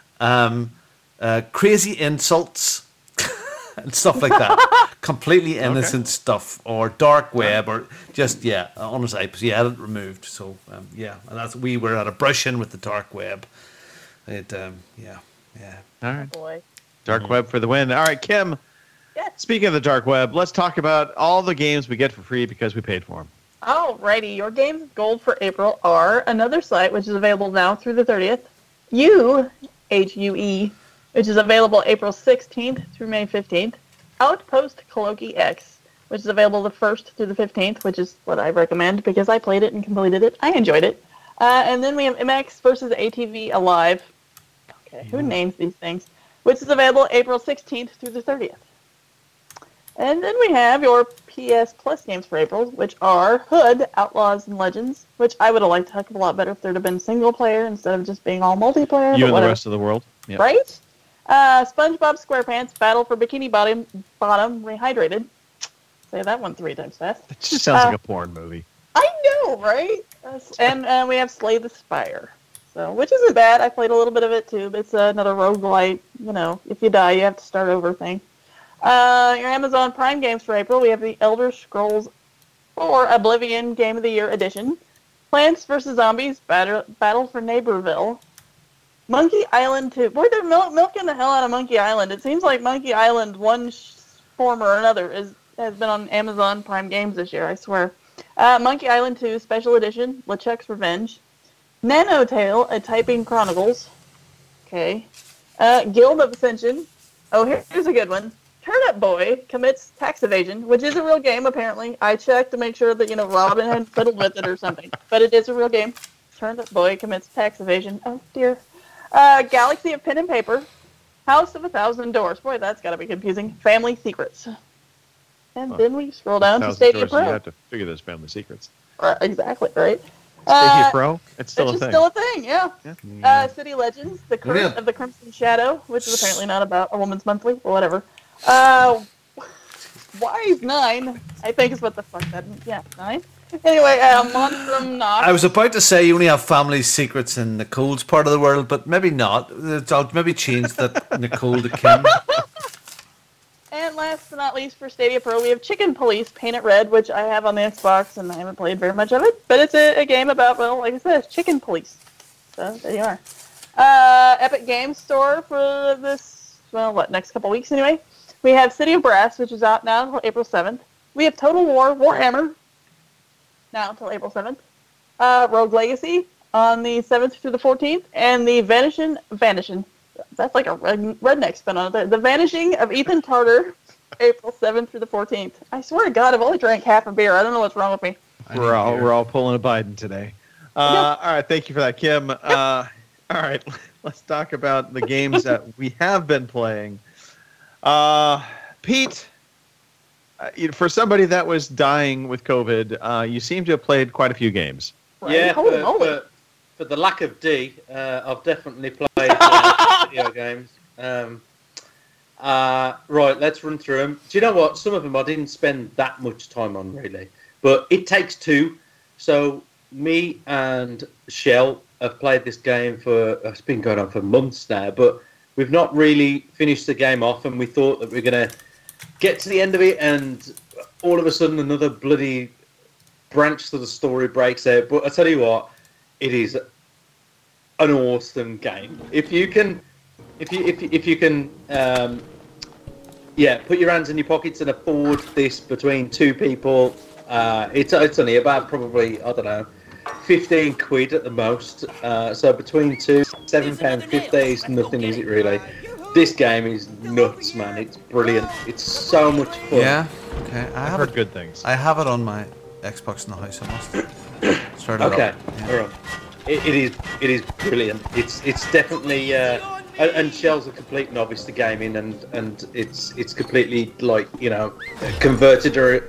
Crazy insults and stuff like that. Completely innocent stuff, or dark web, or just, on his iPad. So he had it removed. So, and we were at a brush-in with the dark web. It, All right. Boy. Dark web for the win. All right, Kim. Yes. Speaking of the dark web, let's talk about all the games we get for free because we paid for them. Alrighty, your games of gold for April are another site which is available now through the 30th, HUE, which is available April 16th through May 15th, Outpost Coloki X, which is available the 1st through the 15th, which is what I recommend because I played it and completed it. I enjoyed it. And then we have MX versus ATV Alive. Okay, who names these things? Which is available April 16th through the 30th. And then we have your PS Plus games for April, which are Hood, Outlaws, and Legends, which I would have liked a heck of a lot better if there'd have been single player instead of just being all multiplayer. You and whatever. the rest of the world. Yep. Right? SpongeBob SquarePants, Battle for Bikini Bottom Rehydrated. Say that one 3 times fast. It just sounds like a porn movie. I know, right? And we have Slay the Spire. So, which isn't bad. I played a little bit of it too, but it's another roguelite, if you die, you have to start over thing. Your Amazon Prime games for April, we have the Elder Scrolls 4 Oblivion Game of the Year Edition, Plants vs. Zombies Battle for Neighborville, Monkey Island 2. Boy, they're milking the hell out of Monkey Island. It seems like Monkey Island, one form or another, has been on Amazon Prime Games this year, I swear. Monkey Island 2 Special Edition, LeChuck's Revenge, Nanotale, A Typing Chronicles, okay, Guild of Ascension, here's a good one, Turnip Boy Commits Tax Evasion, which is a real game, apparently. I checked to make sure that, Robin hadn't fiddled with it or something. But it is a real game. Turnip Boy Commits Tax Evasion. Oh, dear. Galaxy of Pen and Paper. House of 1,000 Doors. Boy, that's got to be confusing. Family Secrets. And then we scroll down to Stadia Pro. You have to figure those family secrets. Exactly, right? Stadia Pro? It's still It's a thing. still a thing, yeah. City Legends, The Curse of the Crimson Shadow, which is apparently not about a woman's monthly, or whatever. Wise 9, I think is what the fuck that means. Yeah, 9. Anyway, Monstrum Nox. I was about to say you only have family secrets in Nicole's part of the world, but maybe not. I'll maybe change that Nicole to Kim. And last but not least for Stadia Pro, we have Chicken Police Paint It Red, which I have on the Xbox, and I haven't played very much of it. But it's a game about, well, like I said, chicken police. So there you are. Epic Games Store for this, next couple weeks anyway. We have City of Brass, which is out now until April 7th. We have Total War Warhammer, now until April 7th. Rogue Legacy on the 7th through the 14th. And the Vanishing. That's like a redneck spin on it. The Vanishing of Ethan Carter, April 7th through the 14th. I swear to God, I've only drank half a beer. I don't know what's wrong with me. We're all pulling a Biden today. All right, thank you for that, Kim. All right, let's talk about the games that we have been playing. Pete, For somebody that was dying with COVID, you seem to have played quite a few games. Yeah, Holy moly. for the lack of D, I've definitely played video games. Right, let's run through them. Do you know what? Some of them I didn't spend that much time on, really. But It Takes Two. So me and Shell have played this game it's been going on for months now, but we've not really finished the game off, and we thought that we we're going to get to the end of it, and all of a sudden another bloody branch to the story breaks out. But I tell you what, it is an awesome game. If you can, put your hands in your pockets and afford this between two people, it's only about probably, I don't know, 15 quid at the most. So between two, £7.50 is nothing, is it really? This game is nuts, man. It's brilliant. It's so much fun. Yeah. Okay. I've heard good things. I have it on my Xbox in the house. I must start it Okay. up. Yeah. All right. It is brilliant. It's definitely and Shell's a complete novice to gaming, and it's completely converted her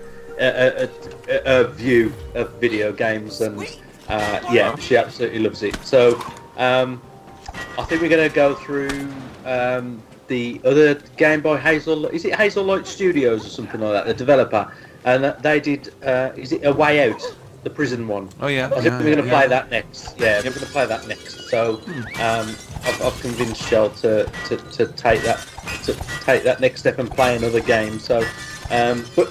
a view of video games, and she absolutely loves it. So I think we're going to go through the other game by Is it Hazel Light Studios or something like that? The developer, and they did. Is it A Way Out? The prison one. Oh yeah. I think we're going to play that next. Yeah, we're going to play that next. So I've convinced Shell to take that next step and play another game. So, but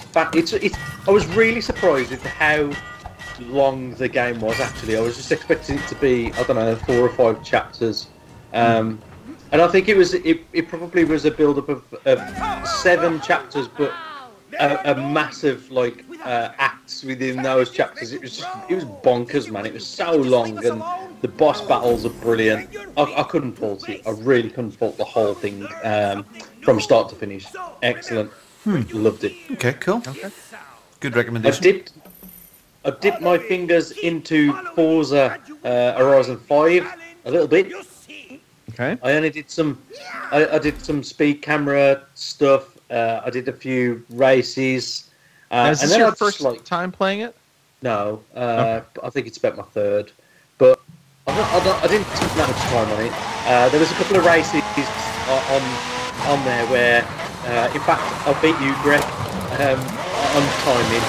I was really surprised at how long the game was. Actually, I was just expecting it to be, I don't know, 4 or 5 chapters. And I think it probably was a build up of 7 chapters, but a massive acts within those chapters. It was bonkers, man. It was so long, and the boss battles are brilliant. I couldn't fault it. I really couldn't fault the whole thing from start to finish. Excellent. Loved it. Okay, cool. Okay. Good recommendation. I dipped my fingers into Forza Horizon 5 a little bit. Okay. I only did I did some speed camera stuff. I did a few races. Is this your first time playing it? No, I think it's about my third. But I didn't spend that much time on it. There was a couple of races on there where, in fact, I beat you, Greg, on timing.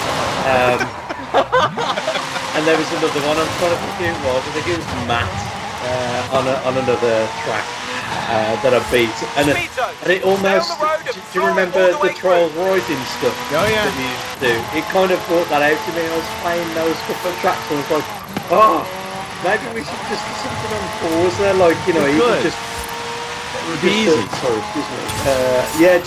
And there was another one. I'm trying to think who it was. I think it was Matt on another track that I beat. And it almost. Do you remember the Trials Rising stuff? Oh yeah. That you used to do? It kind of brought that out to me. I was playing those couple of tracks and I was like, maybe we should just do something on Forza, even just. It would be easy. Sorry, excuse me.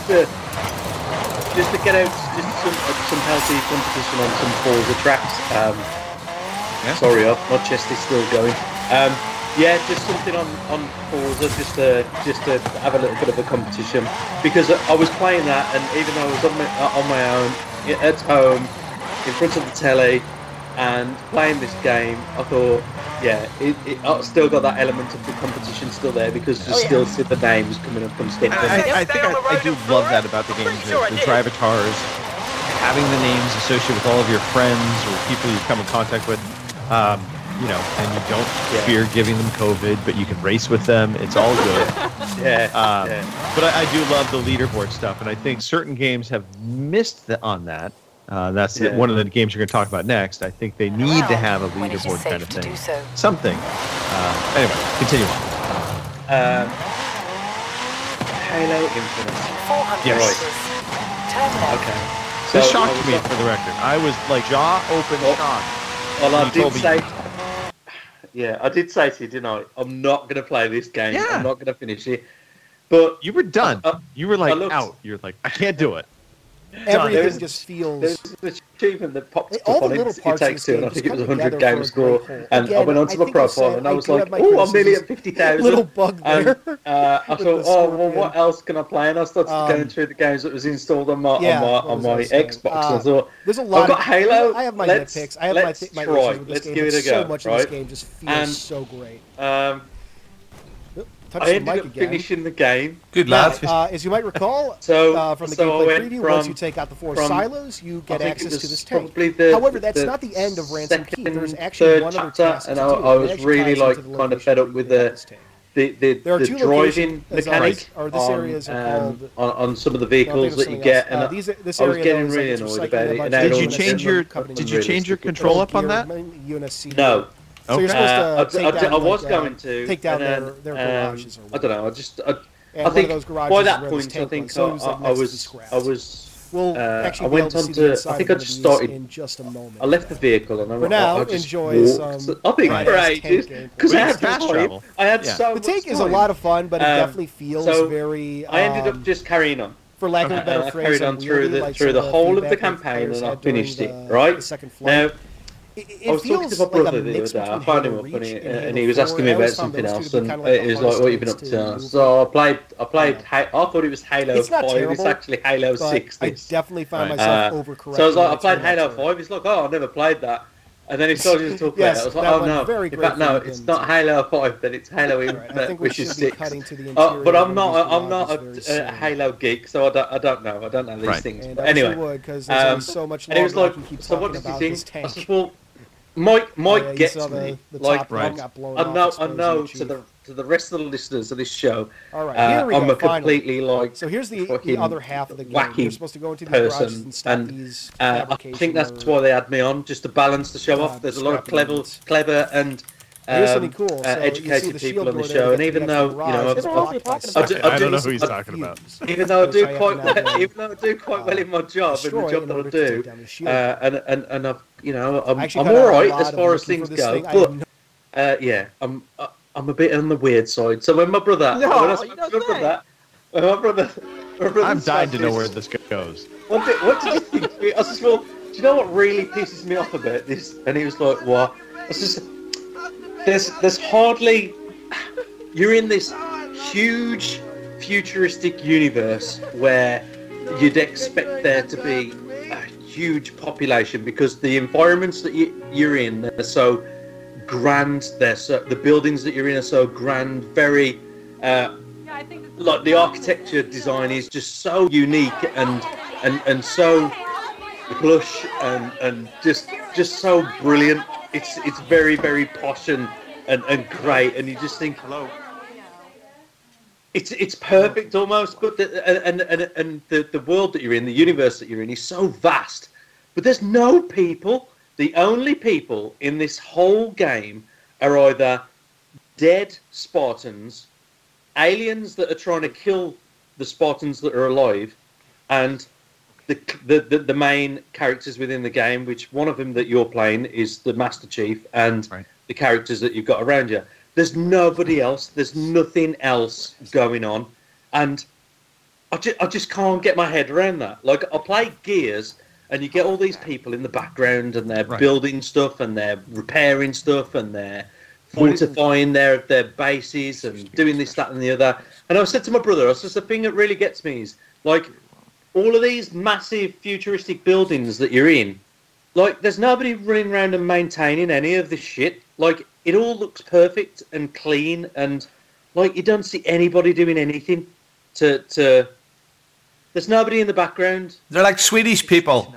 Just to get out some healthy competition on some Forza tracks. Sorry, my chest is still going. Just something on Forza, just to have a little bit of a competition, because I was playing that, and even though I was on my own at home in front of the telly and playing this game, I thought, I still got that element of the competition still there, because you still see the names coming up and stuff. I think I do love that about the games, the Drivatars, having the names associated with all of your friends or people you come in contact with. And you don't fear giving them COVID, but you can race with them. It's all good. But I do love the leaderboard stuff, and I think certain games have missed on that. That's one of the games you're going to talk about next. I think they need to have a leaderboard kind of thing. Something. Anyway, continue on. Halo Infinite. Yes. Okay. This shocked me, for the record. I was jaw open shocked. Well, I did say... Yeah, I did say to you, didn't I? I'm not going to play this game. Yeah. I'm not going to finish it. But you were done. You were out. You're like, I can't do it. Everything just feels... There's an achievement that popped up all on the little It parts Takes Two, and I think it was 100 game score. And Again, I went onto my profile, and I was like, I'm nearly at 50,000. Little bug there. I thought, what else can I play? And I started going through the games that was installed on my Xbox. And I thought, there's a lot. I've got Halo. I have my nitpicks. I have my issues with Let's this game. give it a go. So much of this game just feels so great. touch I the ended mic up again. finishing the game. Good Now, lad. as you might recall, So- from the so I gameplay went preview, from- once you take out the 4 from- silos, you I get think it access was to this tank. probably the- However, that's the not the end of Ransom Keep. There's second, actually third one other chapter, task and to I do. It was actually really ties into the kind of location fed up where with you get this tank. There are the two driving locations, as mechanic always, or this areas are called. on some of the No, I'm thinking vehicles of that you something get, else. and This I was area, getting though, is really like it's annoyed recycling about a it. bunch And of I Did don't you units change that are your covered in Did you change your unrealistic control up on gear, that? units, CDs. No. So you're supposed to take down, I was like, going to take down and their then, garages or I don't know. I just I And I one think of those garages by is that where this point, I tank think was. So it was, like, I next to be was scrapped. I was. We'll I actually be went able to on see the to. inside I think of I one of just these started. in just a moment. I left the vehicle and For now, I just enjoy walked. some I've been badass for tank ages gameplay. because I We had can fast time. travel. I had Yeah. so The much tank is a time. lot of fun, but it definitely feels so very. I ended up just carrying on. for lack of a better I phrase, carried on through unwieldy, the like through some the of whole of the feedback campaign, players and I had during finished it. the Right second now, flight. I was talking to my brother the other day. I found him up and he was asking me about something else, and he was like, "What have you been up to?" So I played. I thought it was Halo It's not 5. terrible, It's actually Halo but 6. I this. definitely found Right. myself overcorrecting. So I was like, I It's played not Halo terrible. 5. He's like, "Oh, I never played that." And then he started to talk about Yes, it. I was like, that "Oh went no! very In fact, no, great for it's the not game, Halo 5. Then it's Halo Right, I Infinite, think we which is should be 6." cutting to the But interior I'm of not. these I'm not garages very a soon. Halo geek, so I don't know. I don't know these Right. things. And But I wish anyway, we would, 'cause there's only so much and he was longer I like, can keep "So what talking does he about think?" this tank. I said, "Well, Mike Oh, yeah, you gets saw me. the Like, top right. got blown I off, know exposing to the the rest of the listeners of this show. All right, here we I'm go, a completely like So here's the fucking other half of the game. wacky You're supposed to go into these garages person, and stop and these I fabrication think that's or- why they had me on, just to balance the show off. There's a lot of scrapping elements. clever and Here's something cool. So you see educated the people shield on the door show, there, and you even get the though actual you know, garage What the hell is he talking about? I don't know who he's talking about. even though I do Which I quite have to now well, even though I do quite well in my job and destroy the job in that I order to do, take down the shield. and I've you know I I'm actually I'm got out all a right lot as of far as looking things for this go, thing. I but have yeah, I'm a bit on the weird side. So when my brother, No, when I you spoke to don't my say. brother, when my brother I'm dying to know started where this- this goes. What did you think? I said, well, do you know what really pisses me off about this? And he was like, what? I said, there's hardly. You're in this huge futuristic universe where you'd expect there to be a huge population because the environments that you're in are so grand. The buildings that you're in are so grand, very. Like the architecture design is just so unique and so plush and just so brilliant. It's very, very posh and great, and you just think hello. It's perfect almost, but the world that you're in, the universe that you're in, is so vast. But there's no people. The only people in this whole game are either dead Spartans, aliens that are trying to kill the Spartans that are alive, and the main characters within the game, which one of them that you're playing is the Master Chief, and the characters that you've got around you. There's nobody else. There's nothing else going on, and I just can't get my head around that. Like, I play Gears, and you get all these people in the background, and they're building stuff, and they're repairing stuff, and they're fortifying their bases, and doing this, that, and the other. And I said to my brother, I said, the thing that really gets me is, like, all of these massive futuristic buildings that you're in, like, there's nobody running around and maintaining any of this shit. Like, it all looks perfect and clean, and, like, you don't see anybody doing anything to... There's nobody in the background. They're like Swedish people.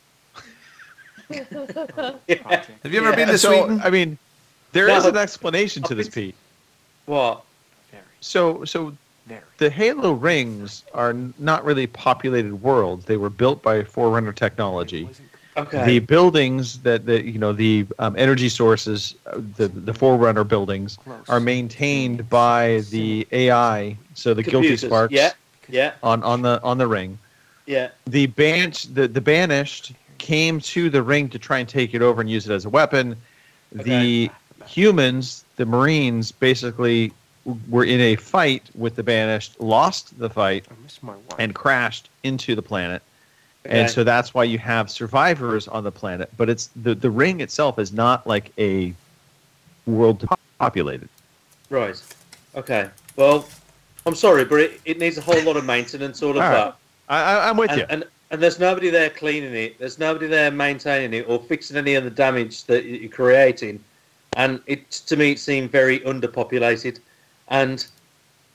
Yeah. Have you ever been to So, Sweden? I mean, there No, is an explanation to I've this, been- Pete. What? So the Halo rings are not really populated worlds. They were built by Forerunner technology. Okay. The buildings that the energy sources, the Forerunner buildings, are maintained by the AI. So the Guilty Computers. Sparks. Yeah. On the ring. Yeah. The banished came to the ring to try and take it over and use it as a weapon. The humans, the Marines, basically were in a fight with the banished, lost the fight, and crashed into the planet. And so that's why you have survivors on the planet. But it's the ring itself is not like a world populated. Right. Okay. Well, I'm sorry, but it needs a whole lot of maintenance, all of All right. that. I'm with you. And there's nobody there cleaning it. There's nobody there maintaining it or fixing any of the damage that you're creating. And to me, it seemed very underpopulated. And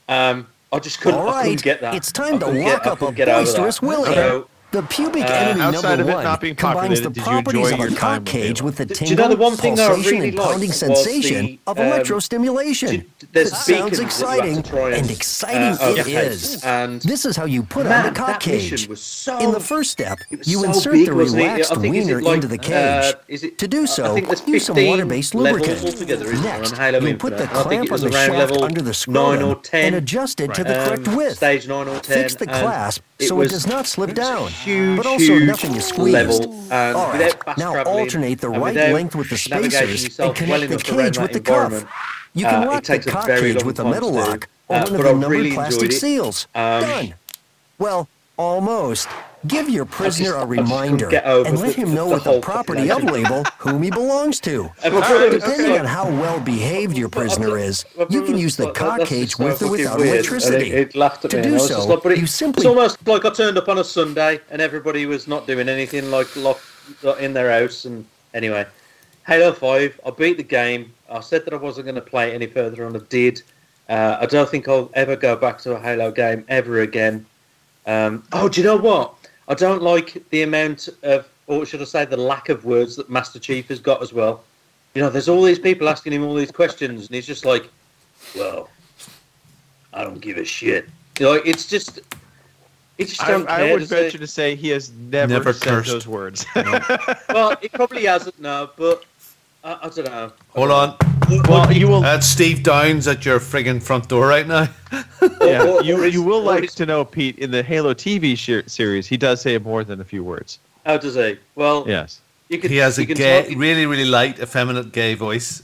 I just couldn't. All I couldn't right, get that. it's time to I couldn't lock get- I up a couldn't get over boisterous that. Willie. So, The pubic enemy outside number of it one not being combines the populated, did you properties enjoy of a your time cock with cage Halo? with the Do tingle, you know the one thing I pulsation, really and liked pounding was sensation the, of electrostimulation? there's It sounds beacons that you have exciting, to try and exciting it overtake. is. And This is how you put man, on the cock that cage. mission was so. In the first step, it was you so insert big, the wasn't it? relaxed I think, is it wiener like, into the cage. is it, To do I so, think there's use some 15 water-based levels lubricant. altogether, isn't there, Next, on Halo you'll put the Infinite? I think clamp it on was the around shaft level under the 9 scrotum or 10. and adjust it to the correct width. Stage 9 or 10. Fix the and clasp it so was- it does not slip it was a down, huge, but also huge nothing is squeezed. level, and All right, without fast now travelling, alternate the and right without length with the navigating spacers yourself and well connect the enough around cage that with the cuff. environment, You can it lock the takes a cock very cage long with a time metal to do, lock or one of but the I numbered really plastic enjoyed it. seals. Done. Well, almost. Give your prisoner a reminder get over and let him know with the whole property of population. label whom he belongs to. And my brother was Depending like- on how well behaved your prisoner is, my you brother can was use the like, cock "That's cage just so with or fucking without weird," electricity. And he laughed at To me, do and I was so, just like, but you it's simply almost like I turned up on a Sunday and everybody was not doing anything, like locked in their house. And anyway, Halo 5, I beat the game. I said that I wasn't going to play it any further, and I did. I don't think I'll ever go back to a Halo game ever again. Oh, do you know what? I don't like the amount of, or should I say the lack of words that Master Chief has got as well. You know, there's all these people asking him all these questions, and he's just like, well, I don't give a shit. You know, it's just don't I care, would does venture it? to say he has never said cursed. those words. Well, he probably hasn't now, but I don't know. Hold on. Well, you will. That's Steve Downs at your friggin' front door right now. Yeah, you will like to know, Pete. In the Halo TV series, he does say more than a few words. How does he? Well, Yes. you can, He has a you can gay, talk- really, really light, effeminate gay voice.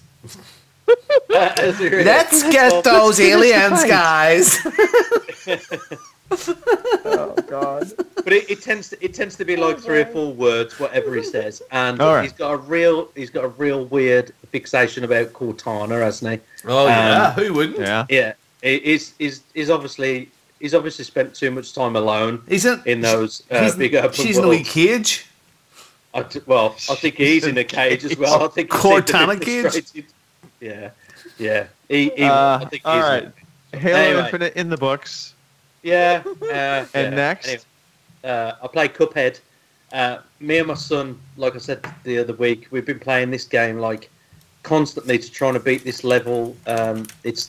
Let's get those aliens, guys. Oh God. But it tends to be like 3 or 4 words, whatever he says, and All right. he's got a real weird fixation about Cortana, hasn't he? Oh yeah, who wouldn't? Yeah. Yeah, he's obviously spent too much time alone Isn't in those big open she's in a wee worlds. cage. I think he's in a cage as well. I think he seemed a bit Cortana cage? frustrated. Yeah. I think he's all right. Halo Anyway. Infinite in the books. Yeah. And next? Anyway, I play Cuphead. Me and my son, like I said the other week, we've been playing this game like constantly to trying to beat this level. It's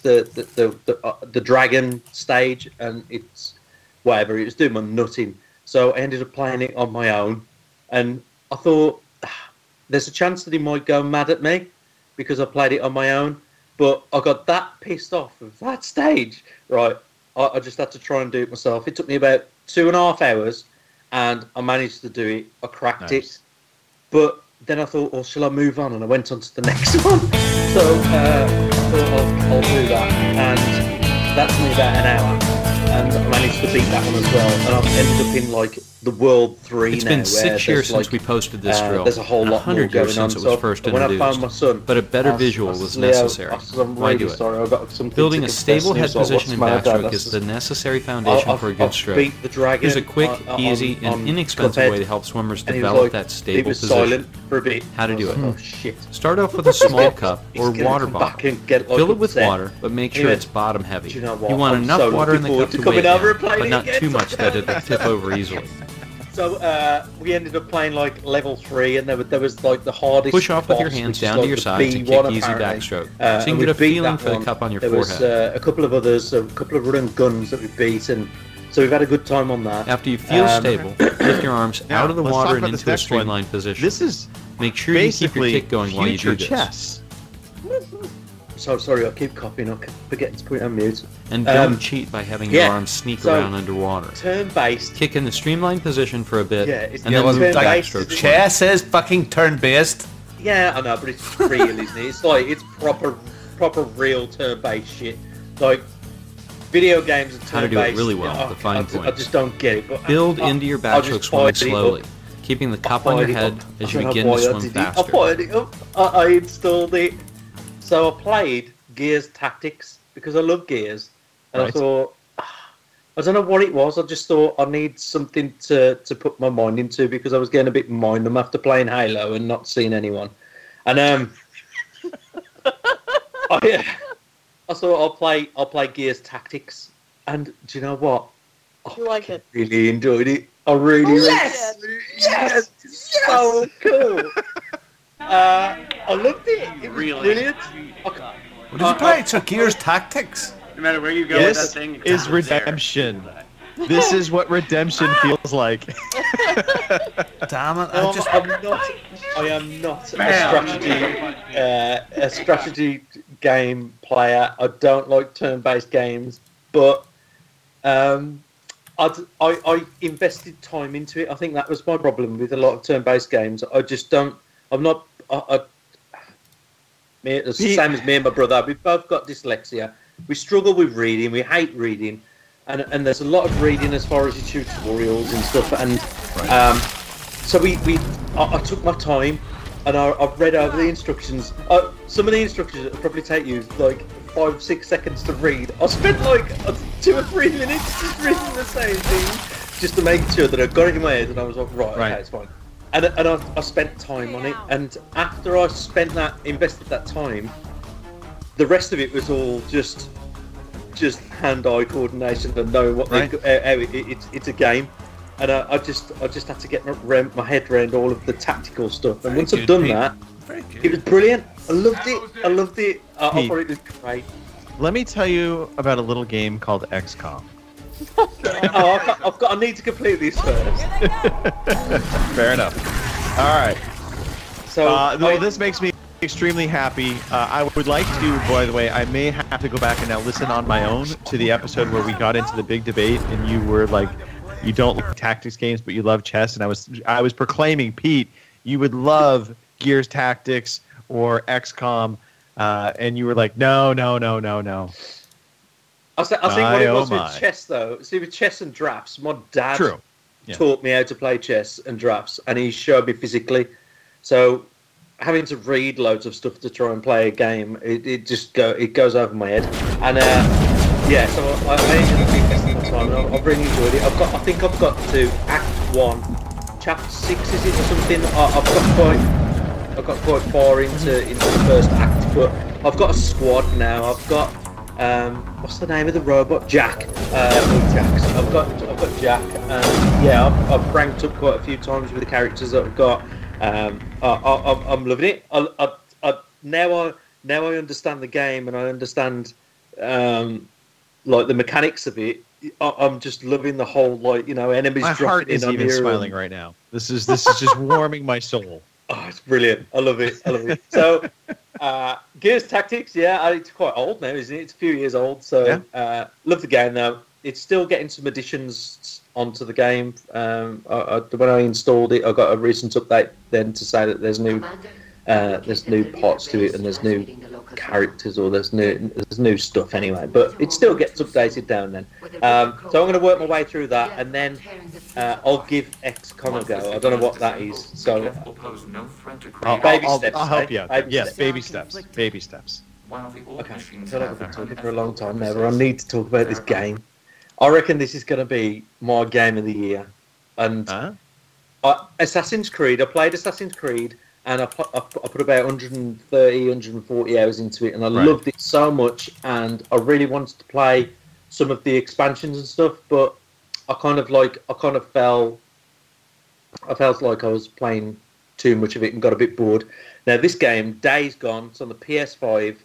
the dragon stage, and it's whatever. It was doing my nutting, so I ended up playing it on my own. And I thought there's a chance that he might go mad at me because I played it on my own. But I got that pissed off of that stage, right? I just had to try and do it myself. It took me about 2.5 hours, and I managed to do it. I cracked it. But then I thought, well, shall I move on? And I went on to the next one. So I thought I'll do that. And that took me about an hour. And I managed to beat that one as well. And I've ended up in like the World 3 It's now. been where 6 years there's, since like, we posted this drill. There's a whole lot more 100 years going on. since it was first when I introduced. found my son, But a better I visual said, was "Leo, necessary. I said, I'm Why really do it? sorry. I've got something Building to a confess." stable And he head was like, position in "What's the matter, Dad?" backstroke I is said, the necessary foundation for a good I've stroke. beat the dragon Here's a quick, on- easy, on and inexpensive Cuphead. way to help swimmers And he was develop like- that he stable was position. silent for a bit. How to I do was it. like, oh shit. Start off with a small cup or He's gonna water come bottle. back and get, like, Fill it with upset. water, but make sure Anyway, it's bottom heavy. do you know what? want I'm enough so water in the looking cup forward to to coming weigh it over down, and playing but it not again. too much that it'll tip over easily. So we ended up playing like level 3, and there was like the hardest. Push off with your boss, hands which is, down like, to your the side to B1 kick easy apparently. backstroke. So you And can we get a beat feeling that for the one. cup on your there forehead. was a couple of others, a couple of run guns that we beat, and so we've had a good time on that. After you feel stable, lift your arms Now, out of the let's water talk and about this into a next one. streamlined position. This is Make sure you keep your basically kick going while you do future this. chess. So sorry, I keep coughing. I keep forgetting to put it on mute. And don't cheat by having your yeah, arms sneak so around underwater. Turn-based. Kick in the streamlined position for a bit, Yeah, it's- and yeah, then well, move like, backstroke. Chess is fucking turn-based. Yeah, I know, but it's real, isn't it? It's like it's proper real turn-based shit. Like video games are turn-based. How to do it really well, yeah, the fine I points. just don't get it. But Build I- into your I'll backstroke just swimming fired it slowly, up. keeping the cup on your Fired it head up. as I you don't know begin to why I swim did it. I faster. fired it up. I installed it. So I played Gears Tactics because I love Gears, and I Right. thought, I don't know what it was. I just thought I need something to put my mind into because I was getting a bit mind numb after playing Halo and not seeing anyone. And thought I'll play Gears Tactics, and do you know what? You like it? Really enjoyed it. I really, Yes! yes, so cool. I loved it. It was brilliant. What did you play? It's Gears Tactics. No matter where you go with that This thing, is redemption. This is what redemption feels like. Damn it! No, I am not a strategy game player. I don't like turn-based games, but I invested time into it. I think that was my problem with a lot of turn-based games. I just don't. I'm not. It's the same as me and my brother. We've both got dyslexia. We struggle with reading. We hate reading, and there's a lot of reading as far as your tutorials and stuff. And so I took my time, and I've read over the instructions. Some of the instructions will probably take you like 5-6 seconds to read. I spent like 2 or 3 minutes just reading the same thing, just to make sure that I got it in my head, and I was like, right, okay, it's fine. And I spent time on it, and after I invested that time, the rest of it was all just hand-eye coordination and knowing what it's a game. And I just had to get my head around all of the tactical stuff. And once I've done that, it was brilliant. I loved it. I thought it was great. Let me tell you about a little game called XCOM. I need to complete this first. Fair enough. All right. So this makes me extremely happy. I would like to, by the way, I may have to go back and now listen on my own to the episode where we got into the big debate, and you were like, you don't like tactics games, but you love chess, and I was proclaiming, Pete, you would love Gears Tactics or XCOM, and you were like, no. I think what it was with chess, though, see, with chess and drafts, my dad taught me how to play chess and drafts, and he showed me physically. So having to read loads of stuff to try and play a game, it goes over my head. And so I ended up time, and I've really enjoyed it. I think I've got to Act 1, Chapter 6, is it, or something? I've got quite far into the first act, but I've got a squad now. I've got what's the name of the robot? Jack. Jax. I've got Jack. I've ranked up quite a few times with the characters that I've got. I'm loving it. Now I understand the game, and I understand like the mechanics of it. I'm just loving the whole, like, you know, enemies my dropping heart is in on even you. smiling right now. This is just warming my soul. Oh, it's brilliant. I love it. So, Gears Tactics, it's quite old now, isn't it? It's a few years old. So, love the game, though. It's still getting some additions onto the game. When I installed it, I got a recent update then to say that there's new parts to it, and there's new characters, or there's new stuff anyway. But it still gets updated down then. So I'm going to work my way through that, and then I'll give XCOM a go. I don't know what that is. So baby steps. I'll help you out. Yes, baby steps. Baby steps. Okay. I feel like I've been talking for a long time now, but I need to talk about this game. I reckon this is going to be my game of the year. And Assassin's Creed. I played Assassin's Creed, and I put about 130, 140 hours into it, and I loved it so much, and I really wanted to play some of the expansions and stuff, but I felt like I was playing too much of it and got a bit bored. Now this game, Days Gone, it's on the PS5.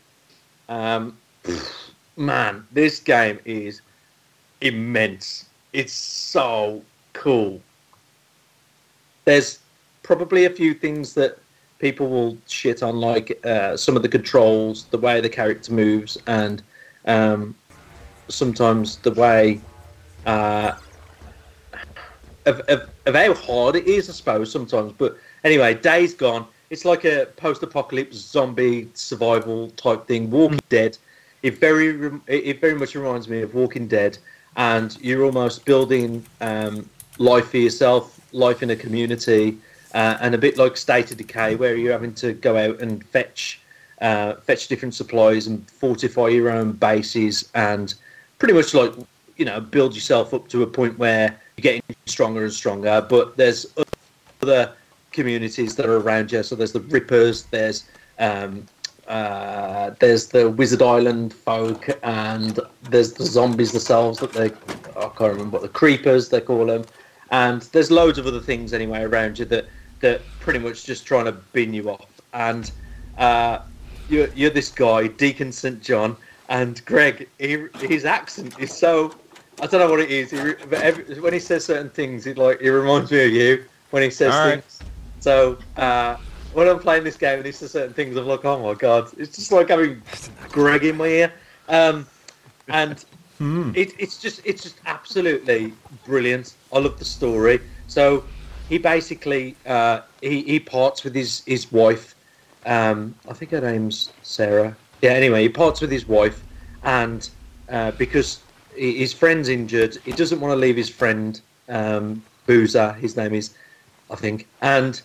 Man, this game is immense. It's so cool. There's probably a few things that people will shit on, like some of the controls, the way the character moves, and sometimes the way of how hard it is, I suppose, sometimes. But anyway, Days Gone, it's like a post-apocalypse zombie survival type thing. Walking Dead, it very much reminds me of Walking Dead, and you're almost building life for yourself, life in a community, and a bit like State of Decay, where you're having to go out and fetch different supplies and fortify your own bases, and pretty much, like, you know, build yourself up to a point where you're getting stronger and stronger. But there's other communities that are around you. So there's the Rippers, there's there's the Wizard Island folk, and there's the zombies themselves that I can't remember what the creepers they call them, and there's loads of other things anyway around you that pretty much just trying to bin you off. And you're this guy, Deacon St. John, and Greg, his accent is so, I don't know what it is, but when he says certain things, it reminds me of you when he says things. So when I'm playing this game and he says certain things, I'm like, oh my god, it's just like having Greg in my ear. And it's just absolutely brilliant. I love the story. So he basically he parts with his wife. I think her name's Sarah. Yeah. Anyway, he parts with his wife, and because his friend's injured, he doesn't want to leave his friend Boozer. His name is, I think, and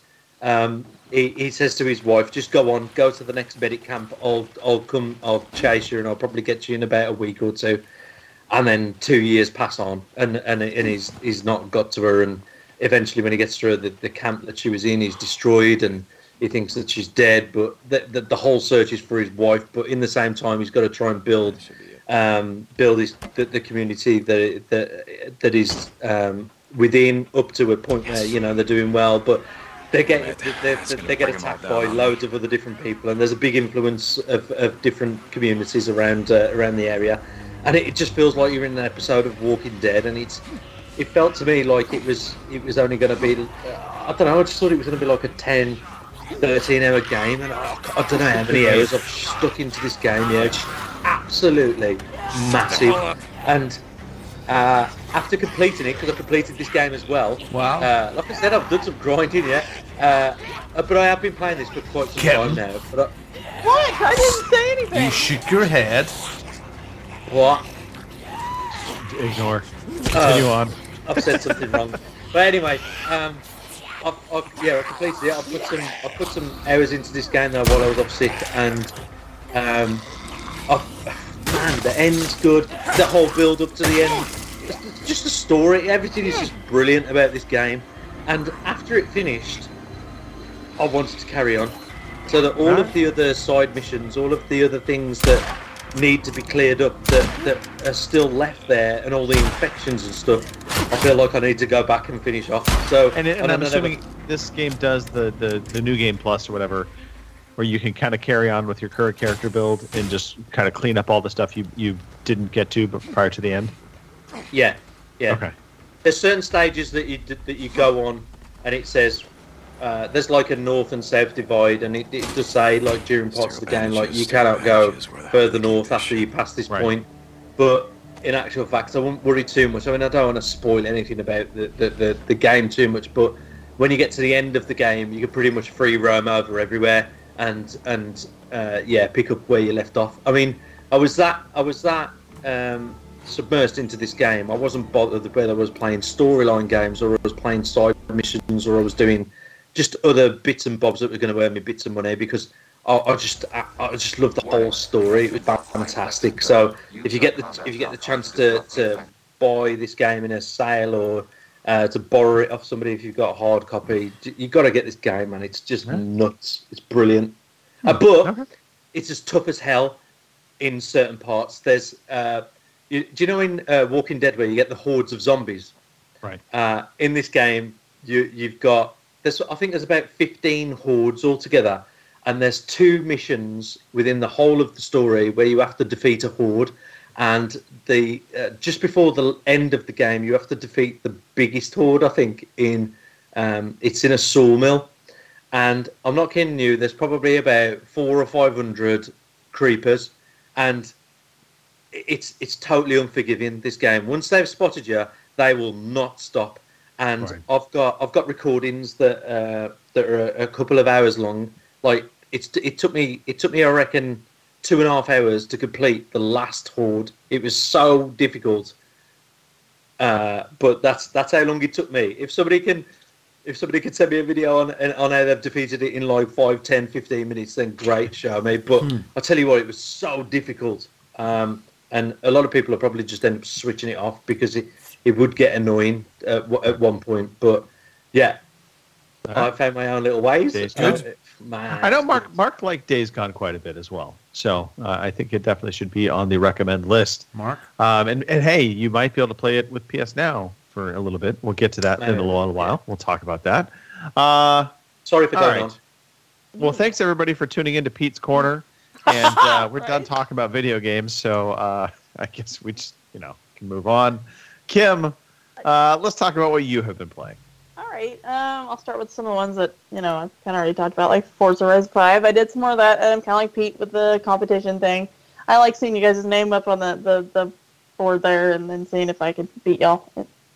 he says to his wife, "Just go to the next medic camp. I'll chase you, and I'll probably get you in about a week or two." And then 2 years pass on, and he's not got to her, and eventually when he gets to her, the camp that she was in is destroyed, and he thinks that she's dead. But the whole search is for his wife. But in the same time, he's got to try and build the community that is within, up to a point where they're doing well, but they get attacked by loads of other different people, and there's a big influence of different communities around the area, and it just feels like you're in an episode of Walking Dead, and it felt to me like it was only going to be I don't know, I just thought it was going to be like a 10-13 hour game, and I don't know how many hours I've stuck into this game. It's absolutely massive. And after completing it, because I completed this game as well. Wow. Like I said, I've done some grinding, but I have been playing this for quite some time now. But What? I didn't say anything. You shook your head. What? Ignore. Continue on. I've said something wrong. But anyway, I've completed it. I put some hours into this game now while I was off sick, and man, the end's good. The whole build up to the end, just the story, everything is just brilliant about this game. And after it finished, I wanted to carry on. So that all of the other side missions, all of the other things that need to be cleared up that are still left there, and all the infections and stuff, I feel like I need to go back and finish off. So and I'm assuming this game does the new game plus or whatever, where you can kind of carry on with your current character build and just kind of clean up all the stuff you didn't get to prior to the end. Yeah. Okay. There's certain stages that you go on, and it says there's like a north and south divide, and it does say like during parts of the game like you cannot go further north after you pass this point. But in actual fact, I won't worry too much. I mean, I don't want to spoil anything about the game too much, but when you get to the end of the game, you can pretty much free roam over everywhere and pick up where you left off. I mean, I was that submersed into this game. I wasn't bothered whether I was playing storyline games or I was playing side missions or I was doing just other bits and bobs that were going to earn me bits of money, because I just love the whole story. It was fantastic. So if you get the chance to buy this game in a sale or to borrow it off somebody, if you've got a hard copy, you got to get this game, man. It's just nuts. It's brilliant, but it's as tough as hell in certain parts. There's do you know in Walking Dead where you get the hordes of zombies? Right. In this game, you've got I think there's about 15 hordes altogether, and there's 2 missions within the whole of the story where you have to defeat a horde, and just before the end of the game, you have to defeat the biggest horde. I think it's in a sawmill, and I'm not kidding you. There's probably about 400 or 500 creepers, and it's totally unforgiving, this game. Once they've spotted you, they will not stop. And I've got recordings that are a couple of hours long. Like it took me I reckon 2.5 hours to complete the last horde. It was so difficult. But that's how long it took me. If somebody can send me a video on how they've defeated it in like 5, 10, 15 minutes, then great, show me. But I tell you what, it was so difficult. And a lot of people will probably just end up switching it off because it would get annoying at one point. But yeah, I found my own little ways. Days Gone. Man, I know Mark liked Days Gone quite a bit as well. So I think it definitely should be on the recommend list. Mark? And hey, you might be able to play it with PS Now for a little bit. We'll get to that in a little while. We'll talk about that. Sorry for going on. Well, thanks everybody for tuning in to Pete's Corner. And we're done talking about video games. So I guess we just, can move on. Kim, let's talk about what you have been playing. All right. I'll start with some of the ones that, I've kind of already talked about, like Forza Horizon 5. I did some more of that, and I'm kind of like Pete with the competition thing. I like seeing you guys' name up on the board there and then seeing if I could beat y'all.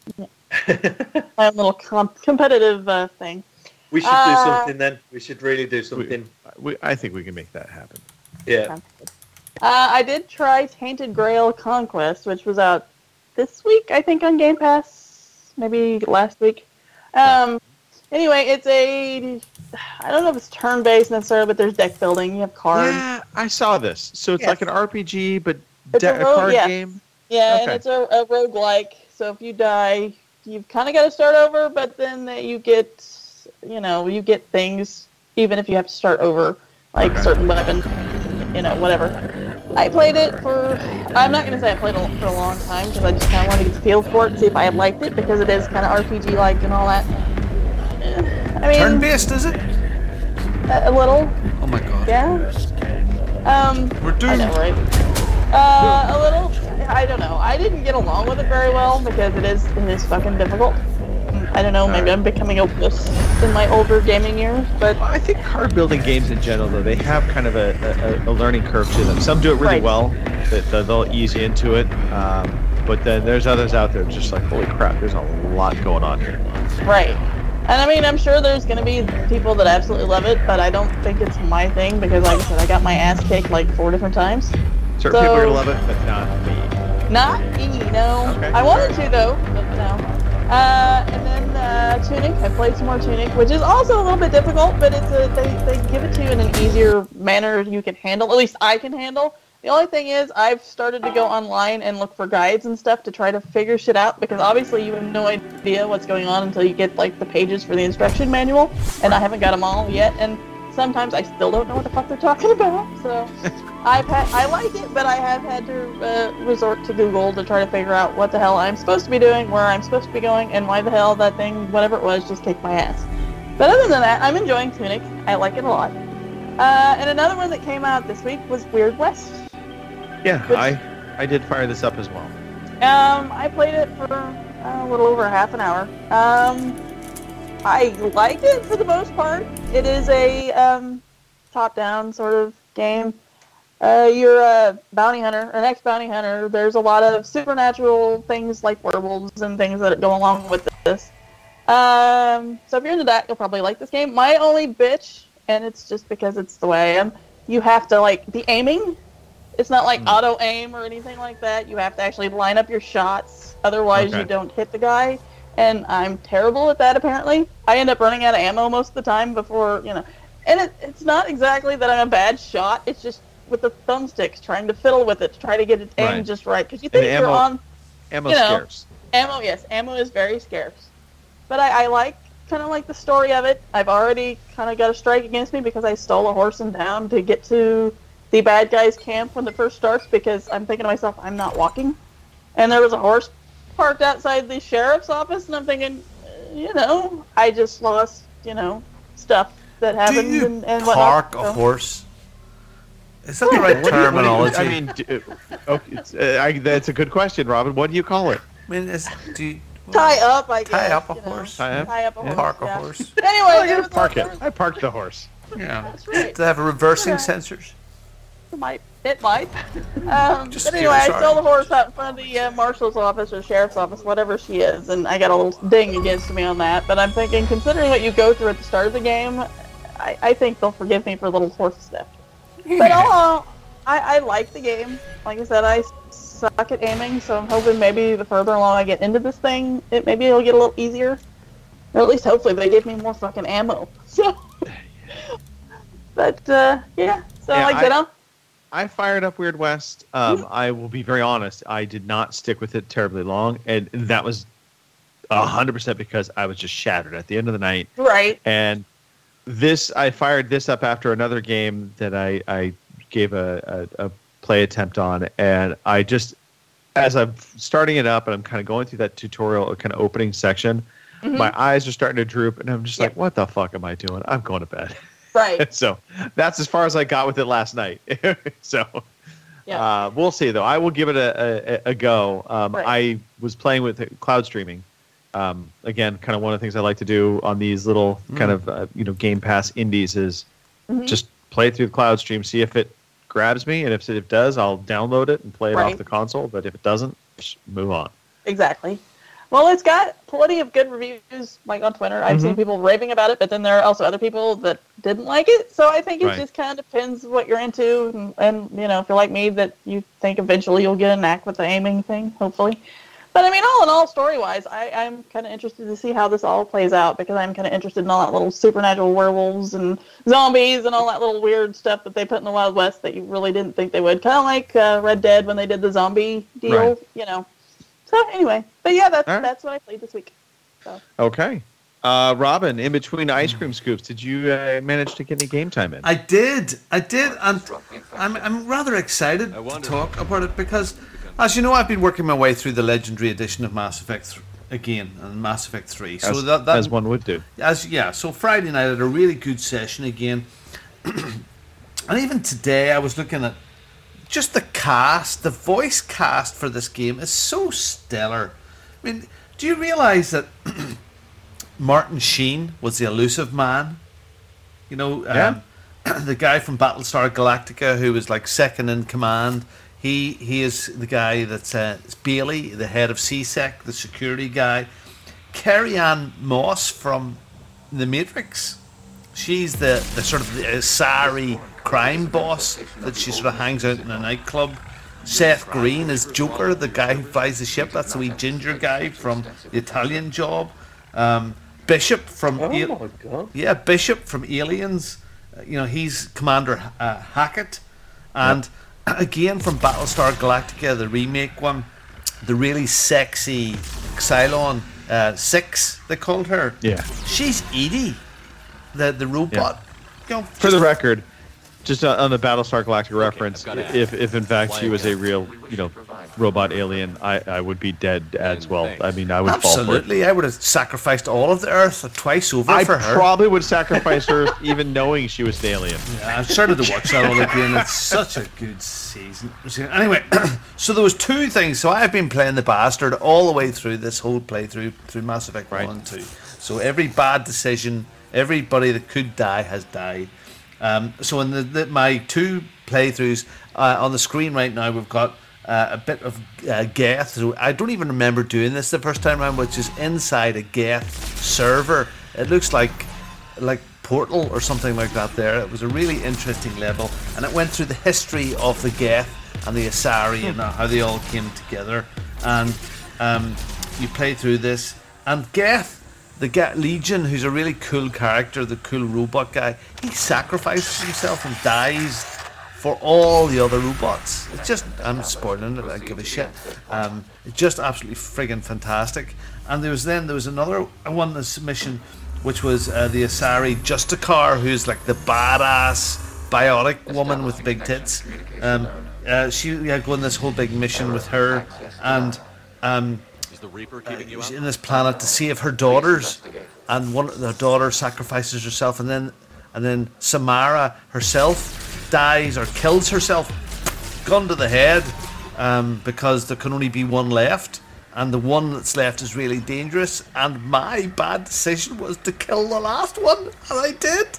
My own little competitive thing. We should do something then. We should really do something. I think we can make that happen. Yeah. I did try Tainted Grail Conquest, which was out this week, I think, on Game Pass. Maybe last week. Anyway, it's I don't know if it's turn-based necessarily, but there's deck building. You have cards. Yeah, I saw this. So it's like an RPG, but it's a card game? Yeah, Okay. and it's a roguelike. So if you die, you've kind of got to start over, but then you get, you get things even if you have to start over, like certain weapons, whatever. I played it I'm not going to say I played it for a long time because I just kind of wanted to get the feel for it and see if I had liked it because it is kind of RPG-like and all that. I mean, turn-based, is it? A little. Oh my god. Yeah. We're doomed. I know, right? A little. I don't know. I didn't get along with it very well because it is fucking difficult. I don't know. Maybe I'm becoming hopeless in my older gaming years, but I think card building games in general, though, they have kind of a learning curve to them. Some do it really well; they'll ease you into it. But then there's others out there just like, holy crap, there's a lot going on here. Right. And I mean, I'm sure there's going to be people that absolutely love it, but I don't think it's my thing because, like I said, I got my ass kicked like 4 different times. Certain people are going to love it, but not me. Not me, no. Okay. I wanted to, though, but no. And then Tunic. I played some more Tunic, which is also a little bit difficult, but they give it to you in an easier manner you can handle. At least I can handle. The only thing is, I've started to go online and look for guides and stuff to try to figure shit out, because obviously you have no idea what's going on until you get, like, the pages for the instruction manual, and I haven't got them all yet, and sometimes I still don't know what the fuck they're talking about, so I like it, but I have had to resort to Google to try to figure out what the hell I'm supposed to be doing, where I'm supposed to be going, and why the hell that thing, whatever it was, just kicked my ass. But other than that, I'm enjoying Tunic. I like it a lot. And another one that came out this week was Weird West. Yeah, I did fire this up as well. I played it for a little over half an hour. I like it for the most part. It is a top-down sort of game. You're a bounty hunter, an ex-bounty hunter. There's a lot of supernatural things like werewolves and things that go along with this. So if you're into that, you'll probably like this game. My only bitch, and it's just because it's the way I am, you have to, like, the aiming. It's not like auto-aim or anything like that. You have to actually line up your shots. Otherwise, you don't hit the guy. And I'm terrible at that, apparently. I end up running out of ammo most of the time before, And it's not exactly that I'm a bad shot. It's just with the thumbsticks, trying to fiddle with it, to try to get it aimed just right. Because you think you're on... Ammo's scarce. Ammo, yes. Ammo is very scarce. But I like, kind of like the story of it. I've already kind of got a strike against me because I stole a horse in town to get to the bad guys' camp when it first starts, because I'm thinking to myself, I'm not walking. And there was a horse parked outside the sheriff's office, and I'm thinking, I just lost, stuff that happened. Do you and whatnot. park a horse? Is that the right terminology? I mean, that's a good question, Robin. What do you call it? I mean, tie up, I guess. Tie up a horse. Tie up a horse. Park a horse. Anyway, park it. I parked the horse. Yeah. That's right. Do they have reversing sensors? It might. But anyway, I stole the horse out in front of the marshal's office or sheriff's office, whatever she is, and I got a little ding against me on that. But I'm thinking, considering what you go through at the start of the game, I think they'll forgive me for little horse stuff. But all I like the game. Like I said, I suck at aiming, so I'm hoping maybe the further along I get into this thing, maybe it'll get a little easier. Or at least hopefully they give me more fucking ammo. So, but yeah. So like I said, I fired up Weird West. I will be very honest. I did not stick with it terribly long, and that was 100% because I was just shattered at the end of the night. Right. And I fired this up after another game that I gave a play attempt on, and I just, as I'm starting it up and I'm kind of going through that tutorial kind of opening section, my eyes are starting to droop, and I'm just like, what the fuck am I doing? I'm going to bed. Right. So that's as far as I got with it last night. So we'll see, though. I will give it a go. I was playing with cloud streaming. Again, kind of one of the things I like to do on these little kind of Game Pass indies is just play through the cloud stream, see if it grabs me, and if it does, I'll download it and play it off the console. But if it doesn't, just move on. Exactly. Well, it's got plenty of good reviews, like on Twitter. I've seen people raving about it, but then there are also other people that didn't like it. So I think it just kind of depends what you're into, and if you're like me, that you think eventually you'll get a knack with the aiming thing, hopefully. But I mean, all in all, story-wise, I'm kind of interested to see how this all plays out, because I'm kind of interested in all that little supernatural werewolves and zombies and all that little weird stuff that they put in the Wild West that you really didn't think they would. Kind of like Red Dead when they did the zombie deal, So anyway, but yeah, that's what I played this week. So. Okay. Robin, in between ice cream scoops, did you manage to get any game time in? I did, and I'm rather excited to talk about it because, as you know, I've been working my way through the Legendary Edition of Mass Effect again, and Mass Effect 3. So as one would do. So Friday night I had a really good session again, and even today I was looking at just the cast, the voice cast for this game is so stellar. I mean, do you realise that Martin Sheen was the Elusive Man? The guy from Battlestar Galactica who was like second in command. He is the guy that's Bailey, the head of CSEC, the security guy. Carrie-Anne Moss from The Matrix. She's the sort of the Asari crime boss that she sort of hangs out in a nightclub. Seth Green is Joker, the guy who flies the ship. That's the wee ginger guy from The Italian Job. Bishop from Bishop from Aliens. He's Commander Hackett. And again from Battlestar Galactica, the remake one, the really sexy Cylon 6, they called her. Yeah. She's Edie, the robot. For the record, just on the Battlestar Galactica reference, if in fact she was a real, robot alien, I would be dead as well. I mean, I would fall for it. Absolutely, I would have sacrificed all of the Earth twice over for her. I probably would sacrifice her even knowing she was an alien. Yeah, I've started to watch that all again. It's such a good season. Anyway, so there was two things. So I've been playing the bastard all the way through this whole playthrough through Mass Effect 1 and 2. So every bad decision, everybody that could die has died. So in my two playthroughs on the screen right now, we've got a bit of Geth. So I don't even remember doing this the first time around, which is inside a Geth server. It looks like Portal or something like that there. It was a really interesting level, and it went through the history of the Geth and the Asari and how they all came together. And you play through this, and Geth, the Legion, who's a really cool character, the cool robot guy, he sacrifices himself and dies for all the other robots. It's just, I'm spoiling it, I don't give a shit. It's just absolutely friggin' fantastic. And there was another one, this mission, which was the Asari Justicar, who's like the badass biotic woman with big tits. She had going this whole big mission with her, and she's in this planet to save her daughters, and one of the daughter sacrifices herself, and then Samara herself dies or kills herself, gun to the head, because there can only be one left, and the one that's left is really dangerous, and my bad decision was to kill the last one, and I did.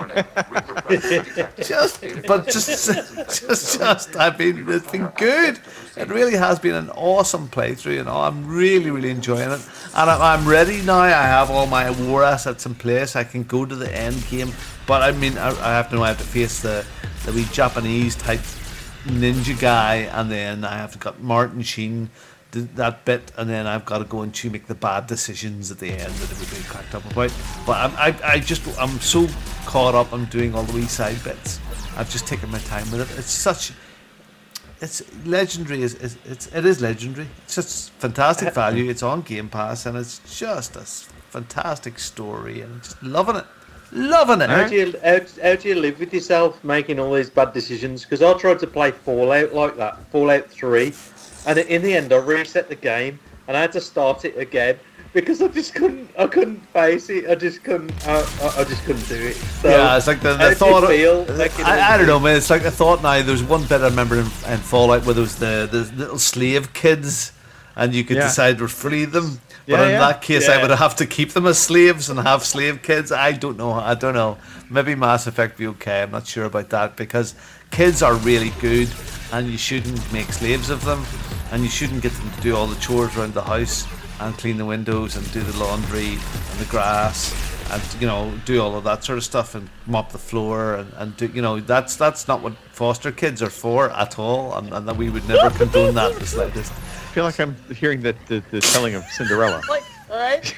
It's been good. It really has been an awesome playthrough, I'm really, really enjoying it, and I'm ready now. I have all my war assets in place. I can go to the end game, but I mean, I have to face the wee Japanese type ninja guy, and then I have got Martin Sheen, that bit, and then I've got to go and make the bad decisions at the end that everybody cracked up about. But I'm so caught up. I'm doing all the wee side bits. I've just taken my time with it. It's such it's legendary. It is legendary. It's just fantastic value. It's on Game Pass, and it's just a fantastic story, and just loving it. How do you live with yourself making all these bad decisions? Because I tried to play Fallout like that, Fallout 3, and in the end I reset the game and I had to start it again because I just couldn't. I couldn't face it. I just couldn't. I just couldn't do it. So, yeah, it's like the thought. I don't know, man. It's like the thought now. There's one bit I remember in Fallout where there was the little slave kids, and you could decide to free them. But in that case, I would have to keep them as slaves and have slave kids. I don't know. Maybe Mass Effect be okay. I'm not sure about that because kids are really good, and you shouldn't make slaves of them, and you shouldn't get them to do all the chores around the house and clean the windows and do the laundry and the grass and do all of that sort of stuff and mop the floor and do that's not what foster kids are for at all, and that we would never condone that the slightest. I feel like I'm hearing the telling of Cinderella. Like, all right.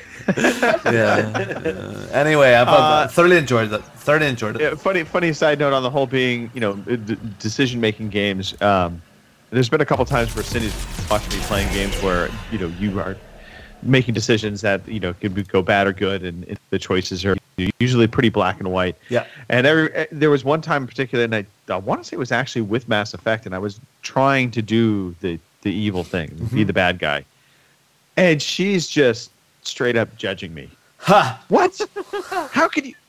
Anyway, I've thoroughly enjoyed it. Yeah, funny side note on the whole being, decision-making games. There's been a couple times where Cindy's watching me playing games where, you are making decisions that, could go bad or good, and the choices are usually pretty black and white. Yeah. And there was one time in particular, and I want to say it was actually with Mass Effect, and I was trying to do the evil thing, be the bad guy. And she's just straight up judging me. Ha! What? How could you?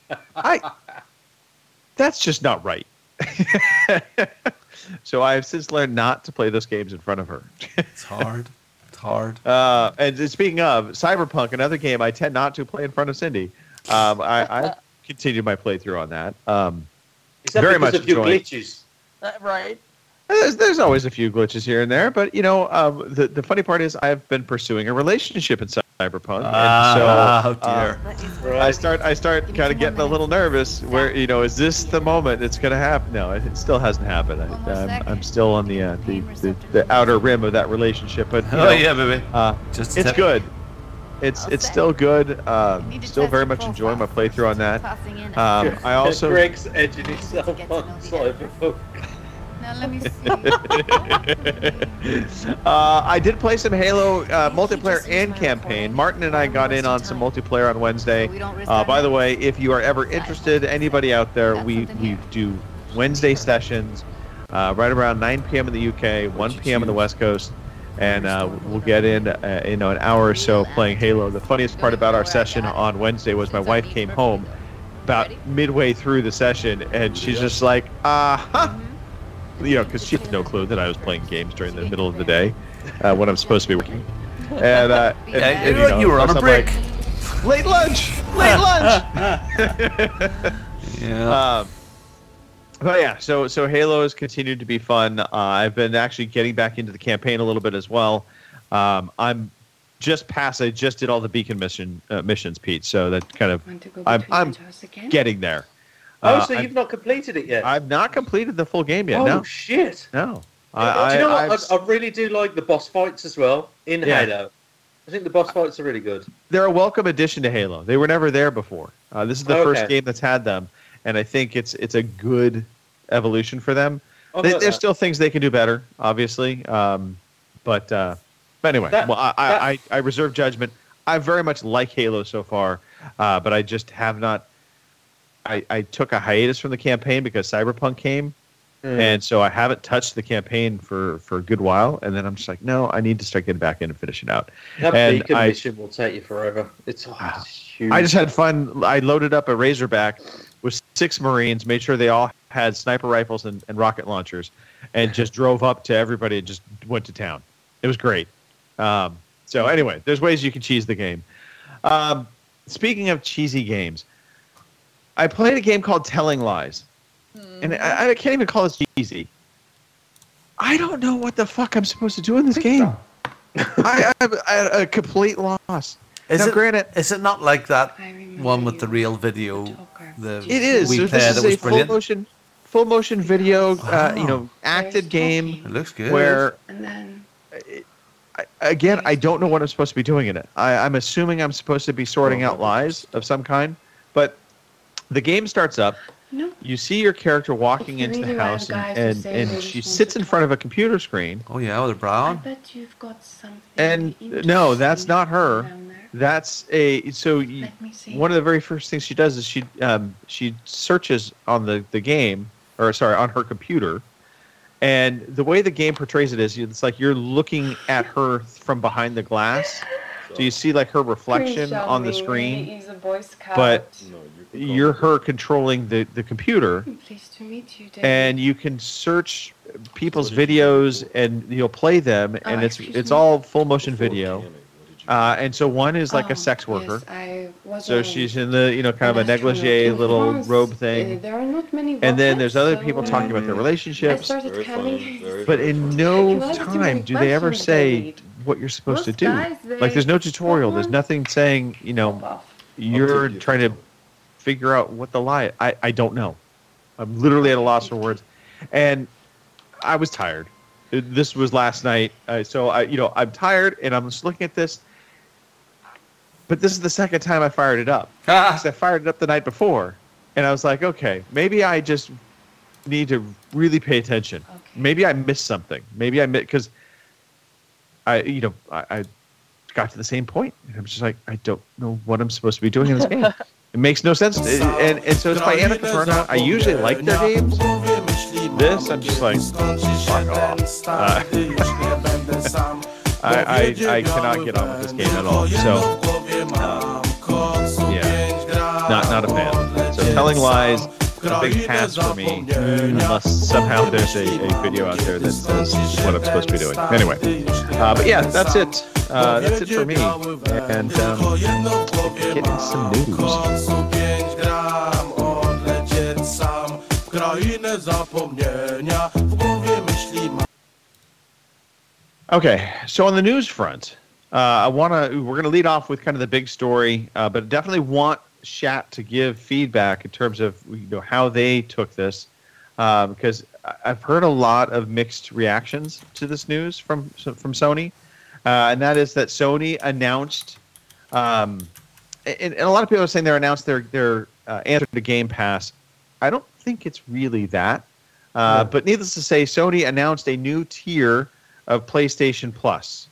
That's just not right. So I have since learned not to play those games in front of her. It's hard. And speaking of Cyberpunk, another game I tend not to play in front of Cindy. I continued my playthrough on that. Is that very because much of your enjoying. glitches? Right. There's always a few glitches here and there, but the funny part is I've been pursuing a relationship in Cyberpunk, and so dear. I start kind of getting a little nervous. Where is this the moment it's going to happen? No, it still hasn't happened. I'm still on the outer rim of that relationship, but yeah, baby. It's good. It's still good. Still very much enjoying my playthrough on that. I also Greg's edging himself on Cyberpunk. Now let me see. I did play some Halo multiplayer and campaign. Martin and I got in on some multiplayer on Wednesday. By the way, if you are ever interested, anybody out there, we do Wednesday sessions right around 9 p.m. in the UK, 1 p.m. in the West Coast, and we'll get in an hour or so playing Halo. The funniest part about our session on Wednesday was my wife came home about midway through the session, and she's just like, because she had no clue that I was playing games during the middle of the day when I'm supposed to be working. And you were on a break. Late lunch. Yeah. But yeah, so Halo has continued to be fun. I've been actually getting back into the campaign a little bit as well. I'm just past. I just did all the beacon missions, Pete. So that kind of I'm getting there. So you've not completed it yet? I've not completed the full game yet. Oh, no. shit. No. Do you know what? I really do like the boss fights as well in Halo. I think the boss fights are really good. They're a welcome addition to Halo. They were never there before. This is the first game that's had them, and I think it's a good evolution for them. There's still things they can do better, obviously. But anyway, I reserve judgment. I very much like Halo so far, but I just have not. I took a hiatus from the campaign because Cyberpunk came, and so I haven't touched the campaign for a good while. And then I'm just like, no, I need to start getting back in and finish it out. That beacon mission will take you forever. It's huge. I just had fun. I loaded up a Razorback with 6 Marines, made sure they all had sniper rifles and rocket launchers, and just drove up to everybody and just went to town. It was great. So anyway, there's ways you can cheese the game. Speaking of cheesy games, I played a game called Telling Lies, and I can't even call this cheesy. I don't know what the fuck I'm supposed to do in this game. I'm at a complete loss. Is it not like that one with the real video? It is. This is a full motion video, acted game. It looks good. Where, again, I don't know what I'm supposed to be doing in it. I'm assuming I'm supposed to be sorting out lies of some kind, but the game starts up, No. You see your character walking It's into really the house, wild guys who say and they she just sits want in front of a computer screen. Oh yeah, with her bra I on. bet you've got something. And no, that's not her. That's Let me see. one of the very first things she does is she searches on the game, or sorry, on her computer, and the way the game portrays it is it's like you're looking at her from behind the glass, so you see like her reflection on the screen, but you're her controlling the computer, Pleased to meet you, David. and you can search people's videos and you'll play them, and excuse it's me? all full motion video. And so one is like a sex worker. Yes, I was So she's in the, kind of a negligee little robe thing. There are not many And then there's other so, people talking about their relationships. I started coming. But in no time do they ever say what you're supposed to do. guys, Like there's no tutorial. There's nothing saying, you're trying to figure out what the lie. I don't know. I'm literally at a loss for words. And I was tired. This was last night. So I'm tired and I'm just looking at this. But this is the second time I fired it up. 'Cause I fired it up the night before. And I was like, okay, maybe I just need to really pay attention. Okay. Maybe I missed something. Maybe I missed, because I got to the same point. And I'm just like, I don't know what I'm supposed to be doing in this game. It makes no sense. And so it's by Anneka Caperna. I usually like their games. This, I'm just like, fuck off. I cannot get on with this game at all. So, yeah, not a fan. So Telling Lies, a big pass for me, unless somehow there's a video out there that says what I'm supposed to be doing. Anyway, but yeah, that's it. That's it for me. And getting some news. Okay, so on the news front, we're going to lead off with kind of the big story, but definitely want Shat to give feedback in terms of how they took this, because I've heard a lot of mixed reactions to this news from Sony, and that is that Sony announced, and a lot of people are saying they announced their answer to Game Pass. I don't think it's really that, but needless to say, Sony announced a new tier of PlayStation Plus.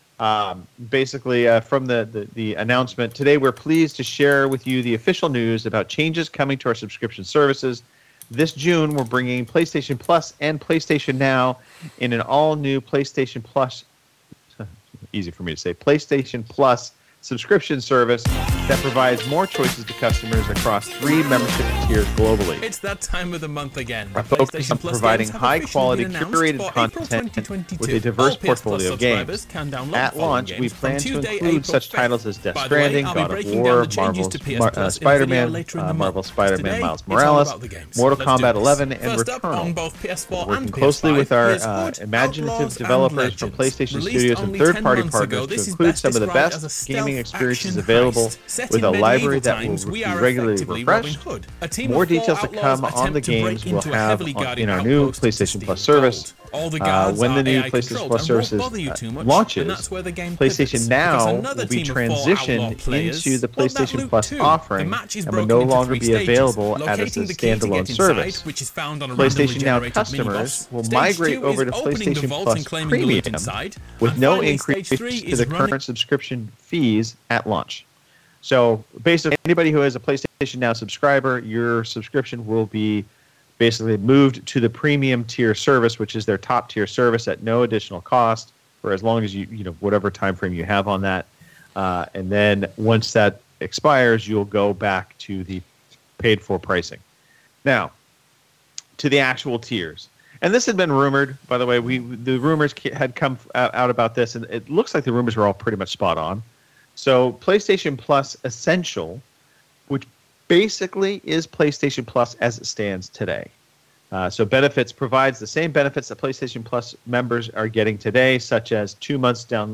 Basically, from the announcement today, we're pleased to share with you the official news about changes coming to our subscription services. This June, we're bringing PlayStation Plus and PlayStation Now in an all-new PlayStation Plus, easy for me to say, PlayStation Plus subscription service that provides more choices to customers across 3 membership tiers globally. It's that time of the month again. Our focus on providing high-quality, curated content with a diverse portfolio of games. At launch, we plan to include such titles as Death Stranding, God of War, Marvel's Spider-Man, Marvel Spider-Man Miles Morales, Mortal Kombat 11, and Returnal. Working closely with our imaginative developers from PlayStation Studios and third-party partners to include some of the best gaming experiences available, with a library that will be regularly refreshed. More details to come on the games we'll have in our new PlayStation Plus service. When the new PlayStation Plus service launches, PlayStation Now will be transitioned into the PlayStation Plus offering and will no longer be available as a standalone service. PlayStation Now customers will migrate over to PlayStation Plus Premium with no increase to the current subscription fees at launch. So basically, anybody who is a PlayStation Now subscriber, your subscription will be basically moved to the premium tier service, which is their top tier service at no additional cost for as long as you whatever time frame you have on that. And then once that expires, you'll go back to the paid for pricing. Now, to the actual tiers. And this had been rumored, by the way. The rumors had come out about this, and it looks like the rumors were all pretty much spot on. So PlayStation Plus Essential, which basically is PlayStation Plus as it stands today. So benefits provides the same benefits that PlayStation Plus members are getting today, such as 2 monthly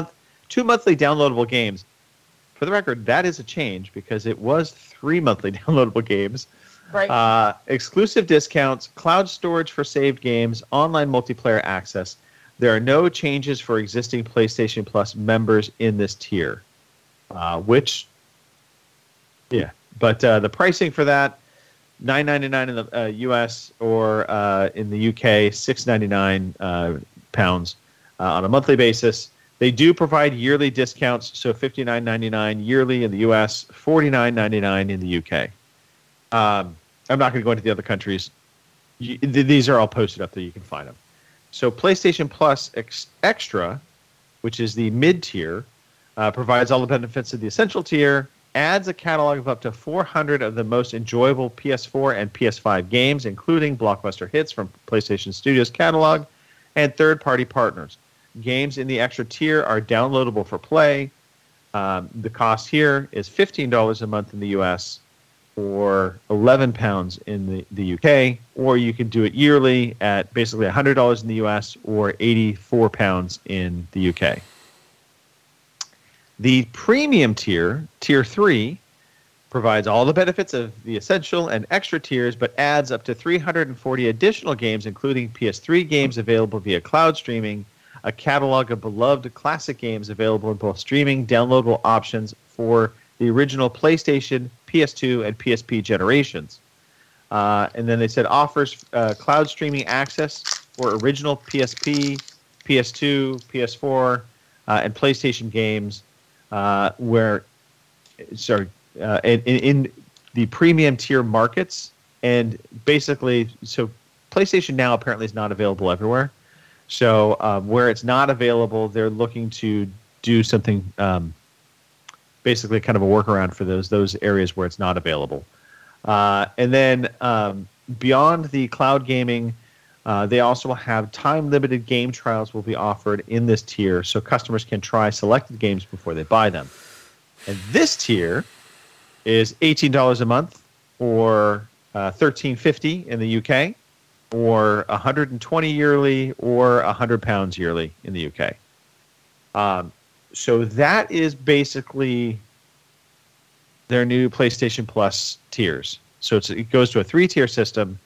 downloadable games. For the record, that is a change because it was 3 monthly downloadable games. Right. Exclusive discounts, cloud storage for saved games, online multiplayer access. There are no changes for existing PlayStation Plus members in this tier, but the pricing for that, $9.99 in the U.S. or in the UK, £6.99 pounds on a monthly basis. They do provide yearly discounts, so $59.99 yearly in the U.S., $49.99 in the UK. I'm not going to go into the other countries. These are all posted up there. You can find them. So PlayStation Plus Extra, which is the mid-tier, provides all the benefits of the essential tier, adds a catalog of up to 400 of the most enjoyable PS4 and PS5 games, including blockbuster hits from PlayStation Studios catalog and third-party partners. Games in the extra tier are downloadable for play. The cost here is $15 a month in the US or £11 in the UK, or you can do it yearly at basically $100 in the US or £84 in the UK. The premium tier, Tier 3, provides all the benefits of the essential and extra tiers, but adds up to 340 additional games, including PS3 games available via cloud streaming, a catalog of beloved classic games available in both streaming downloadable options for the original PlayStation, PS2, and PSP generations. And then they said offers cloud streaming access for original PSP, PS2, PS4, and PlayStation games in the premium tier markets. And basically, so PlayStation Now apparently is not available everywhere. So where it's not available, they're looking to do something, basically kind of a workaround for those areas where it's not available. And then beyond the cloud gaming, they also will have time-limited game trials will be offered in this tier, so customers can try selected games before they buy them. And this tier is $18 a month, or $13.50 in the UK, or $120 yearly, or £100 yearly in the UK. So that is basically their new PlayStation Plus tiers. So it goes to a 3-tier system.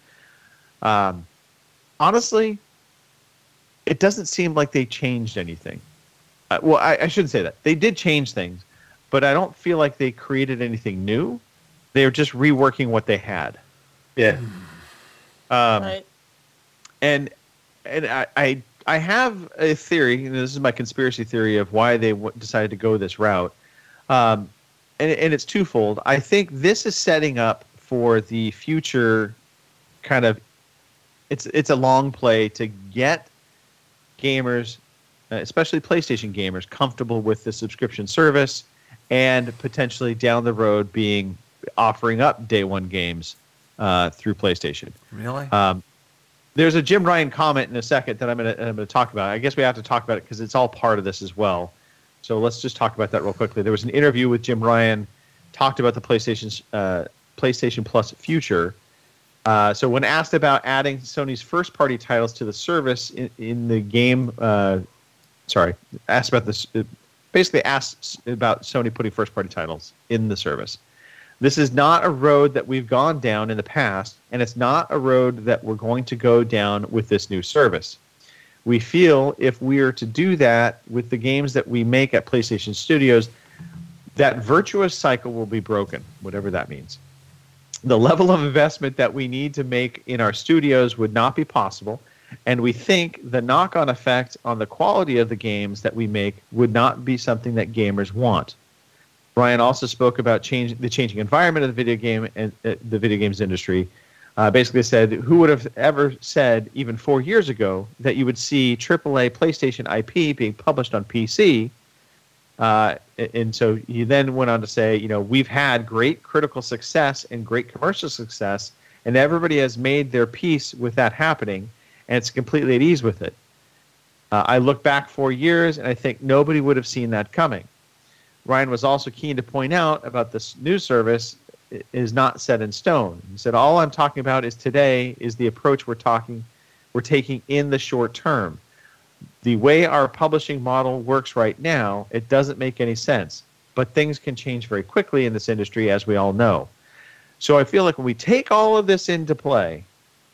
Honestly, it doesn't seem like they changed anything. Well, I shouldn't say that. They did change things, but I don't feel like they created anything new. They're just reworking what they had. Yeah. Right. And I have a theory, and this is my conspiracy theory of why they decided to go this route. And it's twofold. I think this is setting up for the future kind of, it's a long play to get gamers, especially PlayStation gamers, comfortable with the subscription service and potentially down the road offering up day one games through PlayStation. Really? There's a Jim Ryan comment in a second that I'm going to talk about. I guess we have to talk about it because it's all part of this as well. So let's just talk about that real quickly. There was an interview with Jim Ryan, talked about the PlayStation Plus future. So when asked about adding Sony's first-party titles to the service in the game, asked about this. Basically asked about Sony putting first-party titles in the service. This is not a road that we've gone down in the past, and it's not a road that we're going to go down with this new service. We feel if we are to do that with the games that we make at PlayStation Studios, that virtuous cycle will be broken, whatever that means. The level of investment that we need to make in our studios would not be possible, and we think the knock-on effect on the quality of the games that we make would not be something that gamers want. Ryan also spoke about the changing environment of the video game and the video games industry. Basically said, who would have ever said even 4 years ago that you would see AAA PlayStation IP being published on PC? And so he then went on to say, we've had great critical success and great commercial success, and everybody has made their peace with that happening, and it's completely at ease with it. I look back 4 years, and I think nobody would have seen that coming. Ryan was also keen to point out about this new service is not set in stone. He said, all I'm talking about is today is the approach we're taking in the short term. The way our publishing model works right now, it doesn't make any sense. But things can change very quickly in this industry, as we all know. So I feel like when we take all of this into play,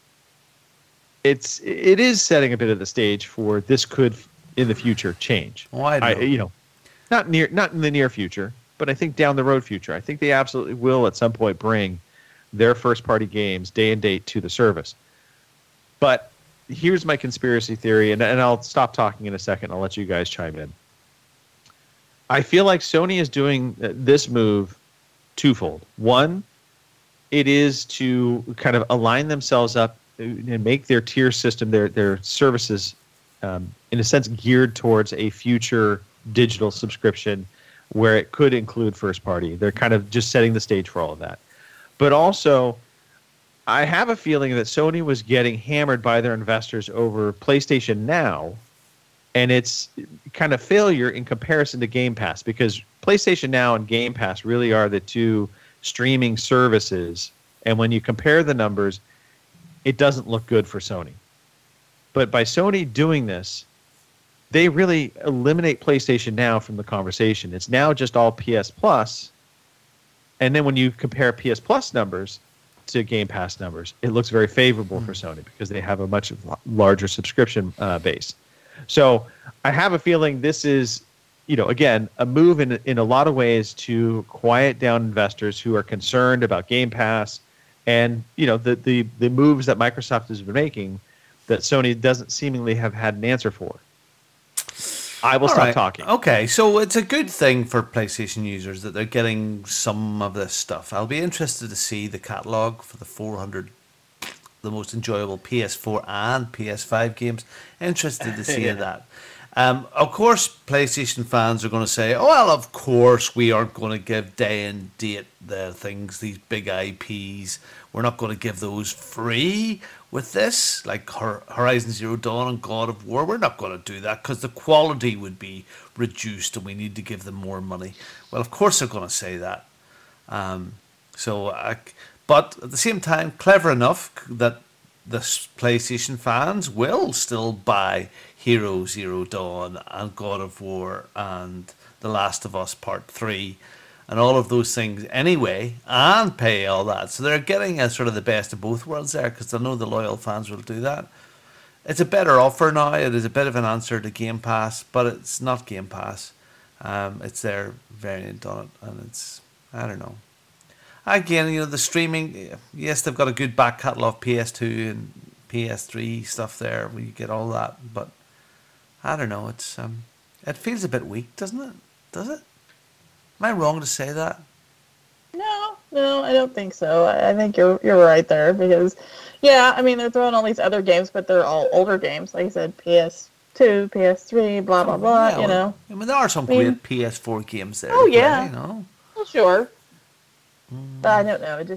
it is setting a bit of the stage for this could, in the future, change. Not in the near future, but I think down the road future. I think they absolutely will at some point bring their first-party games day and date to the service. But here's my conspiracy theory, and I'll stop talking in a second. I'll let you guys chime in. I feel like Sony is doing this move twofold. One, it is to kind of align themselves up and make their tier system, their services, in a sense, geared towards a future digital subscription where it could include first party. They're kind of just setting the stage for all of that. But also, I have a feeling that Sony was getting hammered by their investors over PlayStation Now and its kind of failure in comparison to Game Pass, because PlayStation Now and Game Pass really are the two streaming services. And when you compare the numbers, it doesn't look good for Sony. But by Sony doing this, they really eliminate PlayStation Now from the conversation. It's now just all PS Plus. And then when you compare PS Plus numbers to Game Pass numbers, it looks very favorable for Sony because they have a much larger subscription base. So I have a feeling this is, again, a move in a lot of ways to quiet down investors who are concerned about Game Pass and, the moves that Microsoft has been making that Sony doesn't seemingly have had an answer for. I will stop talking. Okay, so it's a good thing for PlayStation users that they're getting some of this stuff. I'll be interested to see the catalog for the 400, the most enjoyable PS4 and PS5 games. Interested to see that. Of course, PlayStation fans are going to say, "Oh, well, of course we aren't going to give day and date the things, these big IPs. We're not going to give those free with this, like Horizon Zero Dawn and God of War. We're not going to do that because the quality would be reduced and we need to give them more money." Well, of course they're going to say that. But at the same time, clever enough that the PlayStation fans will still buy Hero Zero Dawn and God of War and The Last of Us Part 3 and all of those things anyway and pay all that. So they're getting a sort of the best of both worlds there because they know the loyal fans will do that. It's a better offer now. It is a bit of an answer to Game Pass, but it's not Game Pass. It's their variant on it, and it's, I don't know. Again, the streaming, yes, they've got a good back catalogue, PS2 and PS3 stuff there where you get all that, but I don't know, it's it feels a bit weak, doesn't it? Does it? Am I wrong to say that? No, I don't think so. I think you're right there because, yeah, I mean, they're throwing all these other games, but they're all older games. Like I said, PS2, PS3, blah, blah, blah, I mean, there are some great PS4 games there. Oh, yeah. Play, Well, sure. But I don't know.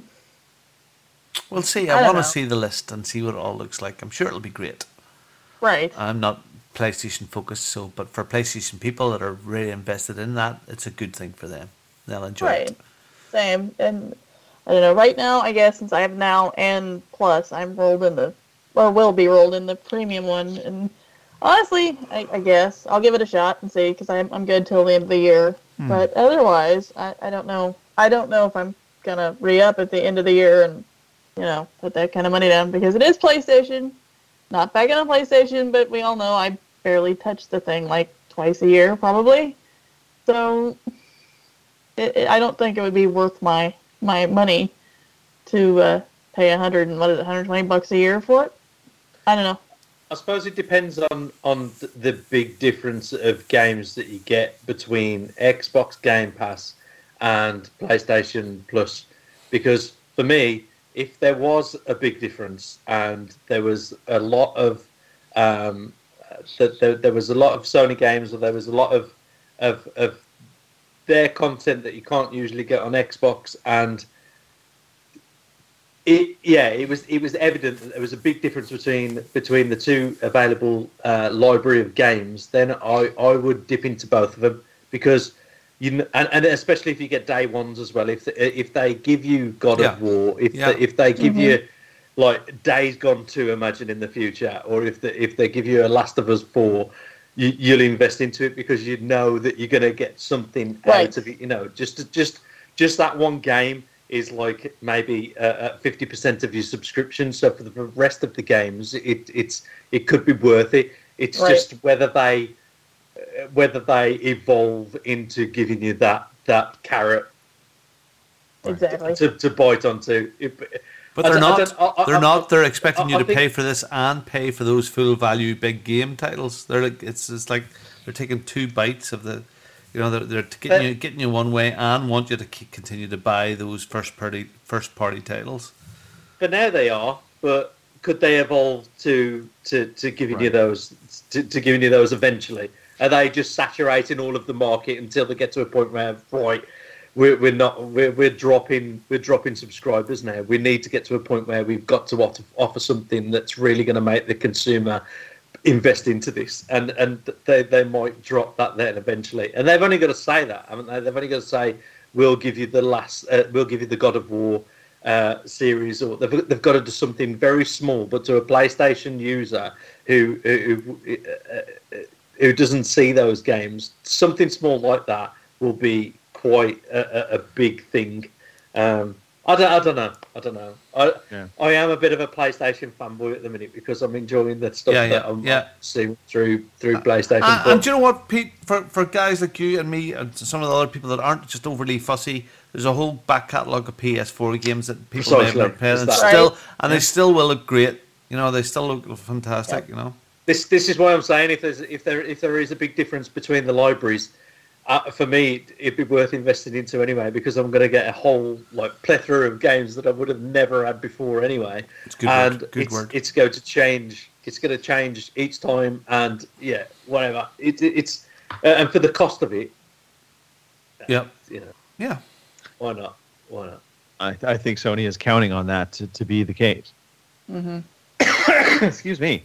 We'll see. I want to see the list and see what it all looks like. I'm sure it'll be great. Right. I'm not PlayStation focused, but for PlayStation people that are really invested in that, it's a good thing for them. They'll enjoy it. Same. And I don't know. Right now, I guess since I have Now and Plus, I'm rolled in will be rolled in the premium one. And honestly, I guess I'll give it a shot and see because I'm good till the end of the year. But otherwise, I don't know. I don't know if I'm gonna re-up at the end of the year and put that kind of money down because it is PlayStation. Not back on PlayStation, but we all know I barely touch the thing like twice a year, probably. So I don't think it would be worth my money to pay $120 a year for it. I don't know. I suppose it depends on the big difference of games that you get between Xbox Game Pass and PlayStation Plus. Because for me, if there was a big difference and there was a lot of there was a lot of Sony games or there was a lot of their content that you can't usually get on Xbox, and it was evident that there was a big difference between the two available library of games, then I would dip into both of them because and especially if you get day ones as well. If they give you God of War, if they give you like Days Gone 2, imagine in the future, or if they give you a Last of Us 4, you'll invest into it because you know that you're going to get something out of it. Just that one game is like maybe 50% of your subscription. So for the rest of the games, it could be worth it. It's just whether they evolve into giving you that carrot Exactly. to bite onto. But they're not. They're expecting you to pay for this and pay for those full value big game titles. They're like it's like they're taking 2 bites of the, they're getting you one way and want you to continue to buy those first party titles. But now they are. But could they evolve to giving you those to giving you those eventually? Are they just saturating all of the market until they get to a point where we're dropping subscribers now? We need to get to a point where we've got to offer something that's really going to make the consumer invest into this, and they might drop that then eventually. And they've only got to say that, haven't they? They've only got to say we'll give you the God of War series, or they've got to do something very small, but to a PlayStation user who doesn't see those games, something small like that will be quite a big thing. I don't know. I am a bit of a PlayStation fanboy at the minute because I'm enjoying the stuff that I'm seeing through PlayStation. And do you know what, Pete? For guys like you and me and some of the other people that aren't just overly fussy, there's a whole back catalogue of PS4 games that people may have never played, and they still will look great. They still look fantastic. This is why I'm saying if there is a big difference between the libraries. For me, it'd be worth investing into anyway, because I'm going to get a whole plethora of games that I would have never had before anyway. It's it's going to change. It's going to change each time, and whatever. It's and for the cost of it. Yeah. Yeah. Why not? I think Sony is counting on that to be the case. Mm-hmm. Excuse me.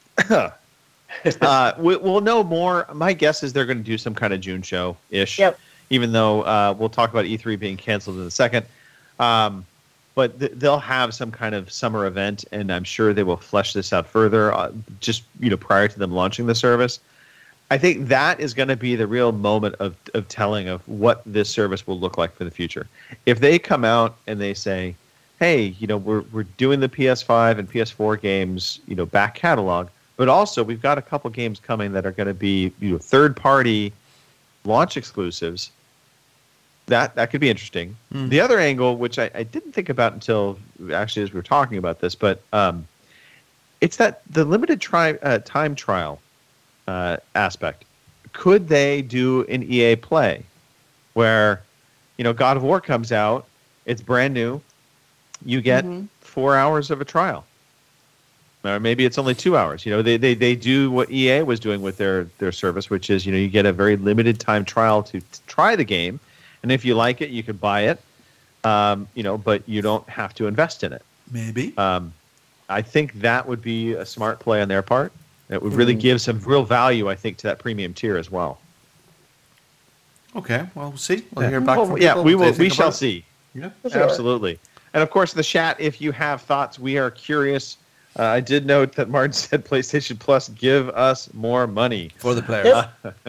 We'll know more. My guess is they're going to do some kind of June show-ish. Yep. Even though we'll talk about E3 being canceled in a second. But they'll have some kind of summer event, and I'm sure they will flesh this out further, just prior to them launching the service. I think that is going to be the real moment of telling of what this service will look like for the future. If they come out and they say, hey, we're doing the PS5 and PS4 games, back catalog, but also we've got a couple games coming that are going to be third-party launch exclusives. That could be interesting. The other angle, which I didn't think about until actually as we were talking about this, but it's that the limited time trial aspect. Could they do an EA Play where, God of War comes out, it's brand new, you get 4 hours of a trial. Or maybe it's only 2 hours. They do what EA was doing with their service, which is, you get a very limited time trial to try the game. And if you like it, you can buy it, but you don't have to invest in it. Maybe. I think that would be a smart play on their part. It would really give some real value, I think, to that premium tier as well. Okay, well, we'll see. We'll hear back from people. We shall see. Yeah, sure. Absolutely. And of course, in the chat, if you have thoughts, we are curious. I did note that Martin said PlayStation Plus, give us more money. For the players.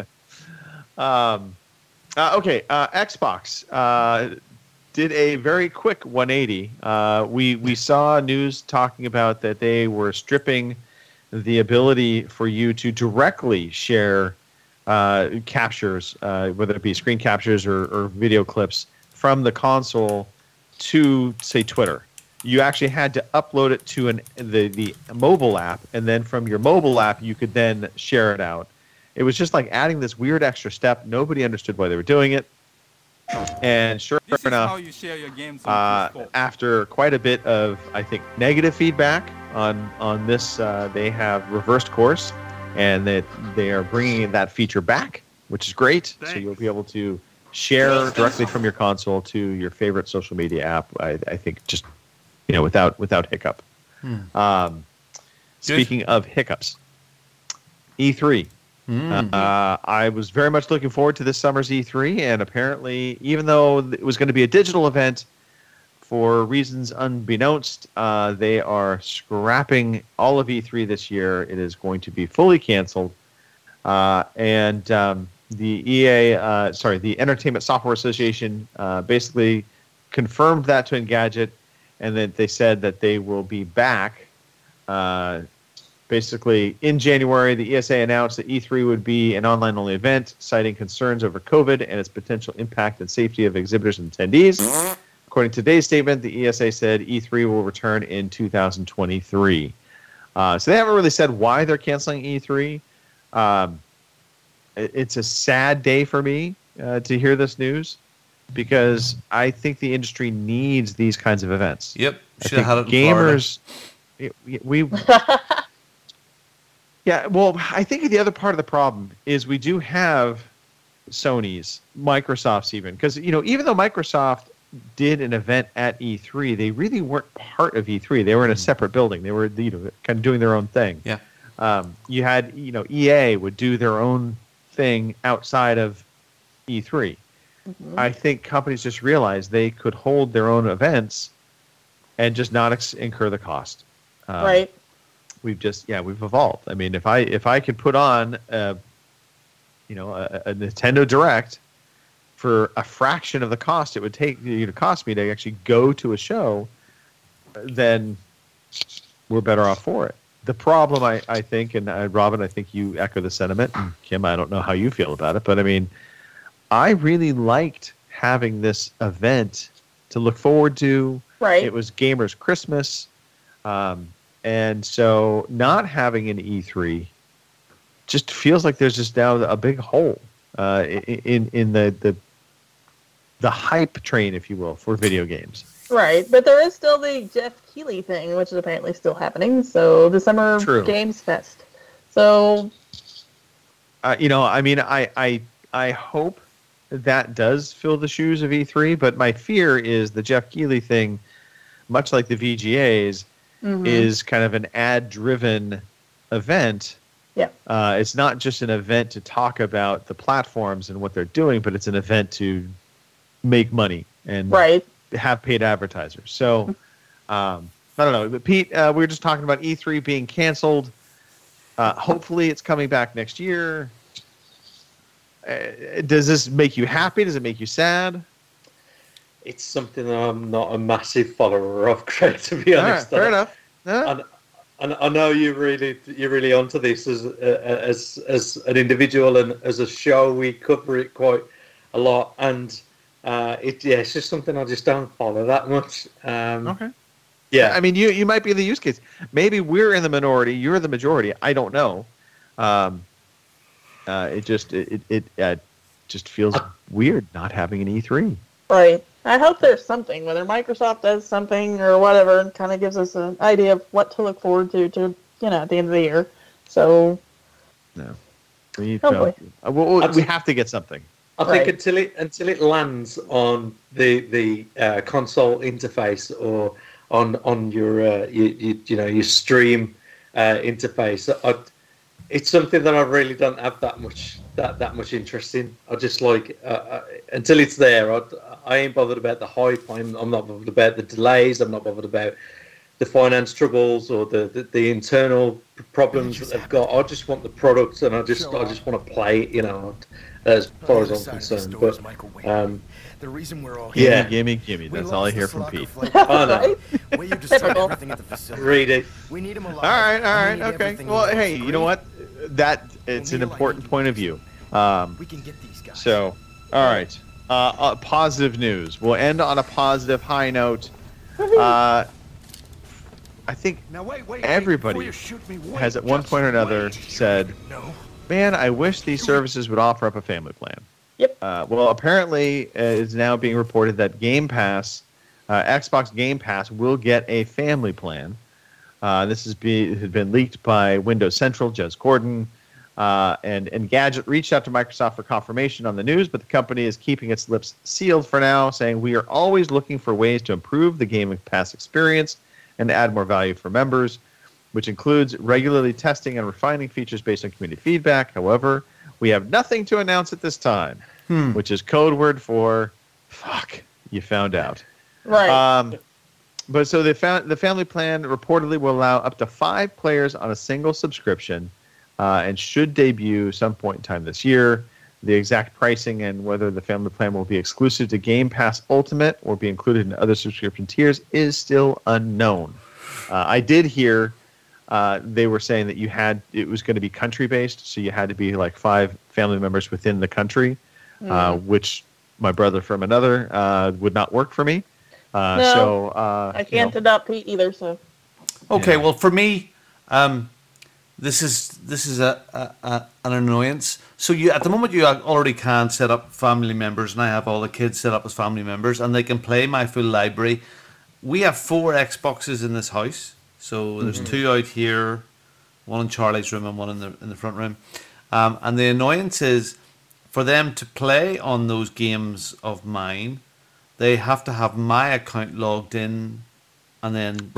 Okay, Xbox did a very quick 180. We saw news talking about that they were stripping the ability for you to directly share captures, whether it be screen captures or video clips from the console to, say, Twitter. You actually had to upload it to the mobile app, and then from your mobile app, you could then share it out. It was just like adding this weird extra step. Nobody understood why they were doing it. And sure enough, after quite a bit of, I think, negative feedback on this, they have reversed course, and that they are bringing that feature back, which is great. Thanks. So you'll be able to share directly from your console to your favorite social media app. I think just without hiccup. Speaking of hiccups, E3. I was very much looking forward to this summer's E3, and apparently, even though it was going to be a digital event, for reasons unbeknownst, they are scrapping all of E3 this year. It is going to be fully canceled, and the Entertainment Software Association basically confirmed that to Engadget, and that they said that they will be back. Basically, in January, the ESA announced that E3 would be an online-only event, citing concerns over COVID and its potential impact and safety of exhibitors and attendees. According to today's statement, the ESA said E3 will return in 2023. So they haven't really said why they're canceling E3. It's a sad day for me to hear this news because I think the industry needs these kinds of events. Yep. I Should have had it think in gamers. Yeah, well, I think the other part of the problem is we do have Sony's, Microsoft's even. Because, even though Microsoft did an event at E3, they really weren't part of E3. They were in a separate building. They were, kind of doing their own thing. Yeah. You had, EA would do their own thing outside of E3. Mm-hmm. I think companies just realized they could hold their own events and just not incur the cost. Right. We've evolved. I mean, if I could put on a Nintendo Direct for a fraction of the cost it would cost me to actually go to a show, then we're better off for it. The problem, I think, and Robin, I think you echo the sentiment, and Kim, I don't know how you feel about it, but I mean, I really liked having this event to look forward to. Right. It was Gamers Christmas. And so not having an E3 just feels like there's just now a big hole in the hype train, if you will, for video games. Right, but there is still the Jeff Keighley thing, which is apparently still happening. So the Summer Games Fest. So, I hope that does fill the shoes of E3, but my fear is the Jeff Keighley thing, much like the VGAs, is kind of an ad-driven event. Yeah. It's not just an event to talk about the platforms and what they're doing, but it's an event to make money and have paid advertisers. So, I don't know. But Pete, we were just talking about E3 being canceled. Hopefully it's coming back next year. Does this make you happy? Does it make you sad? It's something that I'm not a massive follower of, Craig, to be honest. Fair enough. Yeah. And I know you're really onto this as an individual, and as a show we cover it quite a lot, and it's just something I just don't follow that much. Okay. Yeah. I mean, you might be the use case. Maybe we're in the minority. You're the majority. I don't know. It just feels weird not having an E3. Right. I hope there's something, whether Microsoft does something or whatever, and kind of gives us an idea of what to look forward to at the end of the year. So, no, we have to get something. I think until it lands on the console interface or on your stream interface, it's something that I really don't have that much interest in. I just like until it's there. I ain't bothered about the hype. I'm not bothered about the delays. I'm not bothered about the finance troubles or the internal problems that they've got. I just want the product, and I just want to play it, as far as I'm concerned. But the reason we're all gimme. That's all I hear from Pete. I know. You just everything at the facility. Read it. We need him alive. All right, okay. Well, hey, you know what? It's an important point of view. We can get these guys. So, all right. Positive news. We'll end on a positive high note. I think everybody has at one point or another said, man, I wish these services would offer up a family plan. Yep. Well, apparently it's now being reported that Game Pass, Xbox Game Pass, will get a family plan. This has been leaked by Windows Central, Jez Corden, and Engadget reached out to Microsoft for confirmation on the news, but the company is keeping its lips sealed for now, saying we are always looking for ways to improve the Game Pass experience and add more value for members, which includes regularly testing and refining features based on community feedback. However, we have nothing to announce at this time, which is code word for fuck, you found out. Right. But so the family plan reportedly will allow up to 5 players on a single subscription and should debut some point in time this year. The exact pricing and whether the family plan will be exclusive to Game Pass Ultimate or be included in other subscription tiers is still unknown. I did hear they were saying that it was going to be country-based, so you had to be like 5 family members within the country, which my brother from another would not work for me. No, I can't adopt Pete either. So Okay, well, for me, this is an annoyance. So you at the moment you already can set up family members, and I have all the kids set up as family members, and they can play my full library. We have 4 Xboxes in this house, so there's 2 out here, one in Charlie's room and one in the front room. And the annoyance is for them to play on those games of mine, they have to have my account logged in, and then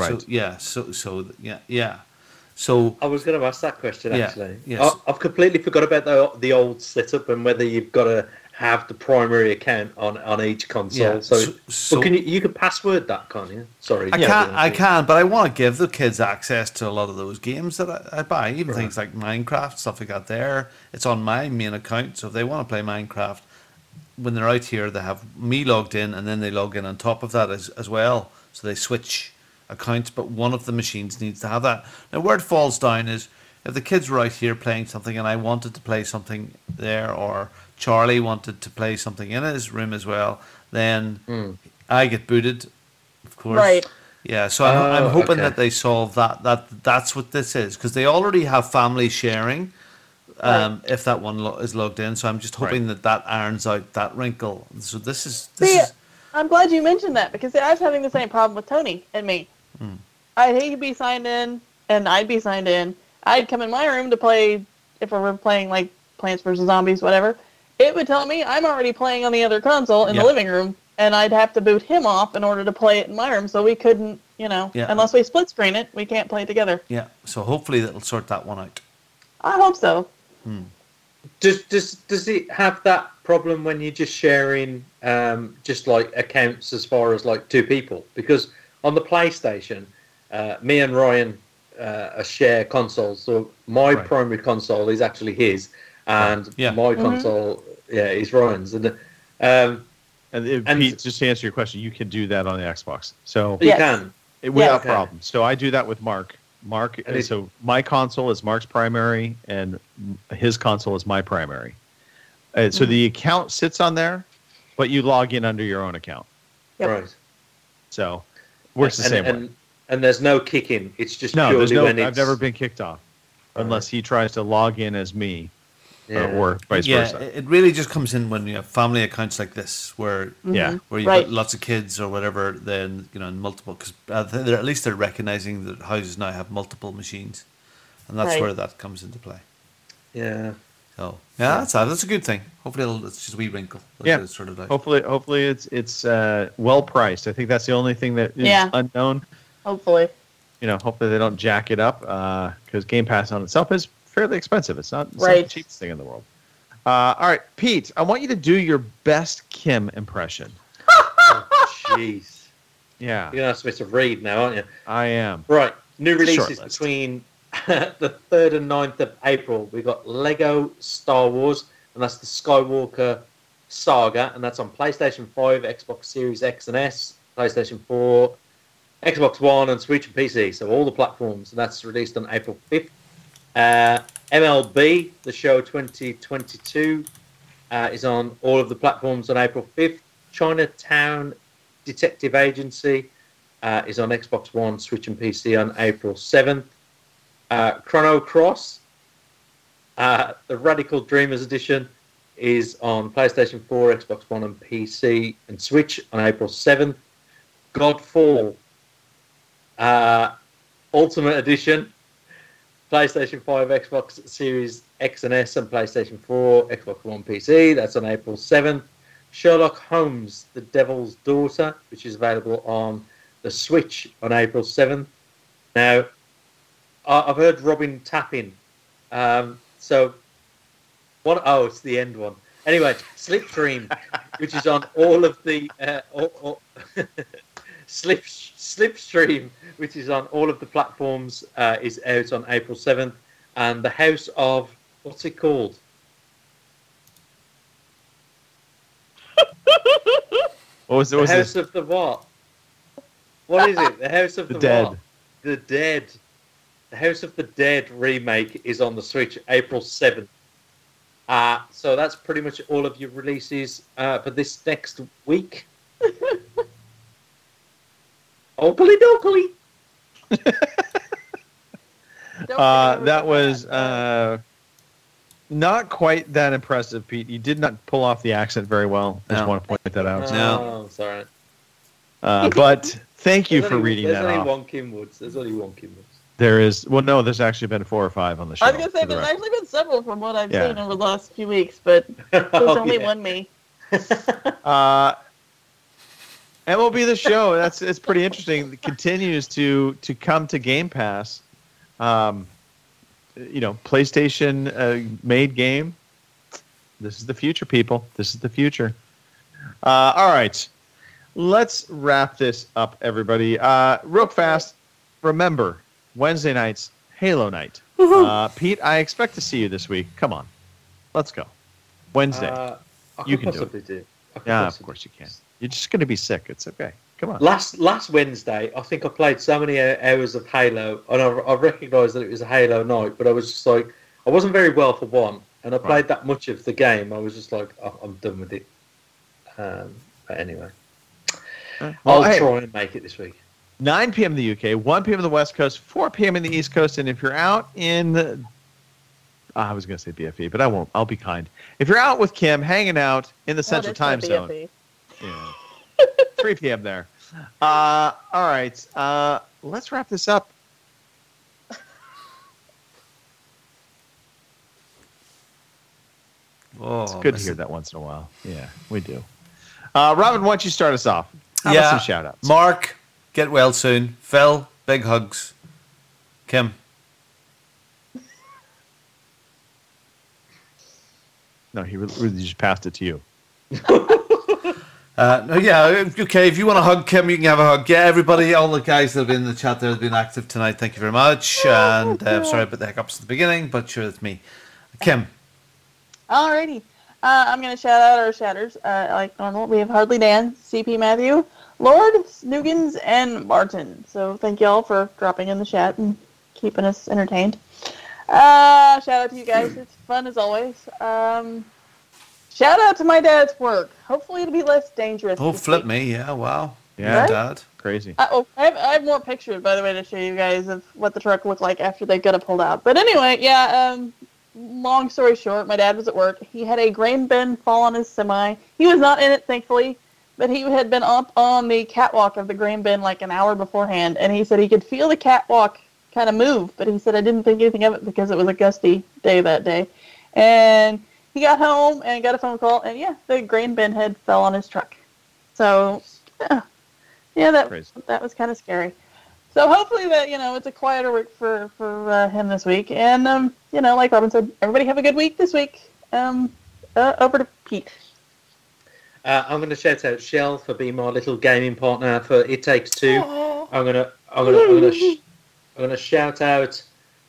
So I was going to ask that question actually. Yes. I've completely forgot about the old setup and whether you've got to have the primary account on each console. Yeah, So so can you can password that, can't you? Sorry. I can, but I want to give the kids access to a lot of those games that I buy, even things like Minecraft, stuff like that. There, it's on my main account, so if they want to play Minecraft, when they're out here, they have me logged in, and then they log in on top of that as well. So they switch accounts, but one of the machines needs to have that. Now, where it falls down is if the kids were out here playing something, and I wanted to play something there, or Charlie wanted to play something in his room as well, then I get booted, of course. Right. Yeah, so I'm hoping that they solve that. That's what this is, because they already have family sharing. If that one is logged in, so I'm just hoping that irons out that wrinkle. So this is. I'm glad you mentioned that, because I was having the same problem with Tony and me. I'd hate to be signed in, and I'd be signed in. I'd come in my room to play, if we were playing like Plants vs. Zombies, whatever. It would tell me I'm already playing on the other console in the living room, and I'd have to boot him off in order to play it in my room, so we couldn't, unless we split screen it, we can't play together. Yeah, so hopefully that'll sort that one out. I hope so. Does it have that problem when you're just sharing just like accounts as far as like 2 people? Because on the PlayStation, me and Ryan share consoles. So my primary console is actually his, and my console is Ryan's. And Pete, just to answer your question, you can do that on the Xbox. So you can without problem. So I do that with Mark. So my console is Mark's primary, and his console is my primary. So the account sits on there, but you log in under your own account. Right. So works the same way. And there's no kicking. It's just purely when it's... I've never been kicked off, unless he tries to log in as me, or vice versa. It really just comes in when you have family accounts like this, where you've got lots of kids or whatever. Then multiple, because at least they're recognizing that houses now have multiple machines, and that's where that comes into play. Yeah. So that's a good thing. Hopefully, it's just a wee wrinkle. It's sort of like. Hopefully it's well priced. I think that's the only thing that is unknown. Hopefully. Hopefully they don't jack it up, because Game Pass on itself is fairly expensive. It's not the cheapest thing in the world. All right, Pete, I want you to do your best Kim impression. Jeez. Yeah. You're going to ask me to read now, aren't you? I am. Right. New releases between the 3rd and 9th of April. We've got Lego Star Wars, and that's the Skywalker Saga, and that's on PlayStation 5, Xbox Series X and S, PlayStation 4, Xbox One, and Switch and PC. So all the platforms, and that's released on April 5th. MLB, the show 2022, is on all of the platforms on April 5th. Chinatown Detective Agency is on Xbox One, Switch and PC on April 7th. Chrono Cross, the Radical Dreamers Edition, is on PlayStation 4, Xbox One and PC and Switch on April 7th. Godfall Ultimate Edition, PlayStation 5, Xbox Series X and S, and PlayStation 4, Xbox One, PC. That's on April 7th. Sherlock Holmes, The Devil's Daughter, which is available on the Switch on April 7th. Now, I've heard Robin tapping. It's the end one. Anyway, Slipstream, which is on all of the... Slipstream, which is on all of the platforms, is out on April 7th. And The House of... What's it called? The House of the what? What is it? The House of the Dead. What? The Dead. The House of the Dead remake is on the Switch April 7th. So that's pretty much all of your releases for this next week. Oakley dokley. That was not quite that impressive, Pete. You did not pull off the accent very well. I just want to point that out. No, sorry. But thank you for reading that There's only off. one Kim Woods. There's only one Kim Woods. There is. Well, no, there's actually been 4 or 5 on the show. I was gonna say for the there's record. actually been several from what I've Yeah. seen over the last few weeks, but there's only one me. MLB The Show. It's pretty interesting. It continues to come to Game Pass. PlayStation made game. This is the future, people. This is the future. All right, let's wrap this up, everybody. Real fast. Remember, Wednesday nights, Halo night. Pete, I expect to see you this week. Come on, let's go. Wednesday. You can do it. Yeah, of course you can. You're just going to be sick. It's okay. Come on. Last Wednesday, I think I played so many hours of Halo, and I recognised that it was a Halo night, but I was just like, I wasn't very well for one, and I played that much of the game. I was just like, oh, I'm done with it. But anyway, I'll try and make it this week. 9 p.m. in the UK, 1 p.m. in the West Coast, 4 p.m. in the East Coast, and if you're out in I was going to say BFE, but I won't. I'll be kind. If you're out with Kim, hanging out in the Central Time Zone, 3 p.m. there. All right. Let's wrap this up. It's good to hear that once in a while. Yeah, we do. Robin, why don't you start us off? How about some shout-outs? Mark, get well soon. Phil, big hugs. Kim. No, he really just passed it to you. Okay. If you want to hug Kim, you can have a hug. Yeah, everybody, all the guys that have been in the chat there have been active tonight. Thank you very much. And sorry about the hiccups at the beginning, but sure, it's me. Kim. Alrighty. I'm going to shout out our shatters. Like normal, we have Hardly Dan, CP Matthew, Lord, Snoogans, and Martin. So thank you all for dropping in the chat and keeping us entertained. Shout out to you guys. It's fun as always. Shout out to my dad's work. Hopefully it'll be less dangerous. Oh, this flip week. me. Yeah, wow. Yeah, Right? Dad. Crazy. I have more pictures, by the way, to show you guys of what the truck looked like after they got it pulled out. But anyway, long story short, my dad was at work. He had a grain bin fall on his semi. He was not in it, thankfully, but he had been up on the catwalk of the grain bin like an hour beforehand, and he said he could feel the catwalk kind of move, but he said I didn't think anything of it because it was a gusty day that day. And he got home and got a phone call, and the grain bin head fell on his truck. So, that was kind of scary. So hopefully that, it's a quieter week for him this week. And, like Robin said, everybody have a good week this week. Over to Pete. I'm going to shout out Shell for being my little gaming partner for It Takes Two. I'm going to shout out.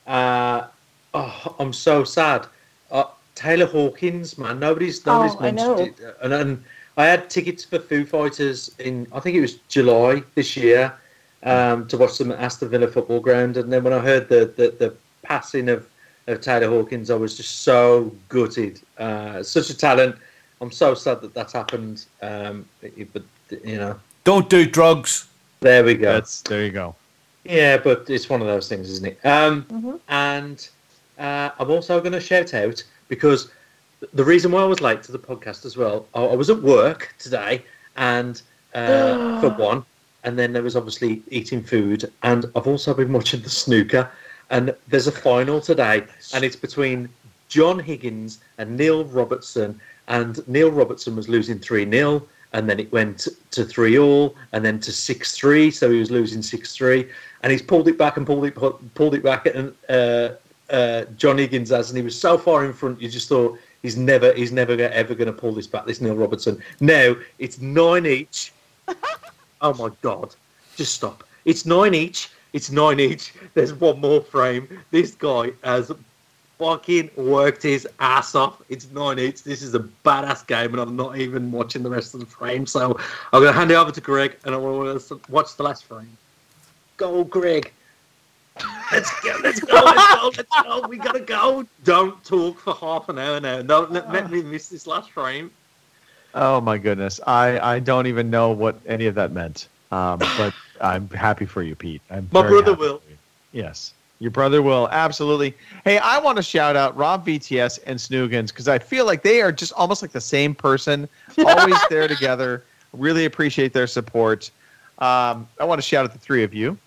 I'm so sad. Taylor Hawkins, man, nobody's mentioned it. And I had tickets for Foo Fighters in, I think it was July this year, to watch them at Aston Villa Football Ground. And then when I heard the passing of Taylor Hawkins, I was just so gutted. Such a talent. I'm so sad that that's happened. But don't do drugs. There we go. There you go. Yeah, but it's one of those things, isn't it? And I'm also going to shout out, because the reason why I was late to the podcast as well, I was at work today, and for one, and then there was obviously eating food, and I've also been watching the snooker, and there's a final today, and it's between John Higgins and Neil Robertson, and Neil Robertson was losing 3-0, and then it went to 3-all, and then to 6-3, so he was losing 6-3, and he's pulled it back and pulled it back, and John Higgins has, and he was so far in front, you just thought he's never ever going to pull this back, this Neil Robertson. Now it's 9 each. Oh my God, just stop. It's 9 each. There's one more frame. This guy has fucking worked his ass off. It's 9 each. This is a badass game, and I'm not even watching the rest of the frame. So I'm going to hand it over to Greg, and I want to watch the last frame. Go, Greg. Let's go. We gotta go. Don't talk for half an hour now. Don't let me miss this last frame. Oh my goodness. I don't even know what any of that meant. But I'm happy for you, Pete. My brother will. Yes, your brother will, absolutely. Hey, I want to shout out Rob VTS and Snoogans because I feel like they are just almost like the same person, always there together. Really appreciate their support. I want to shout out the three of you.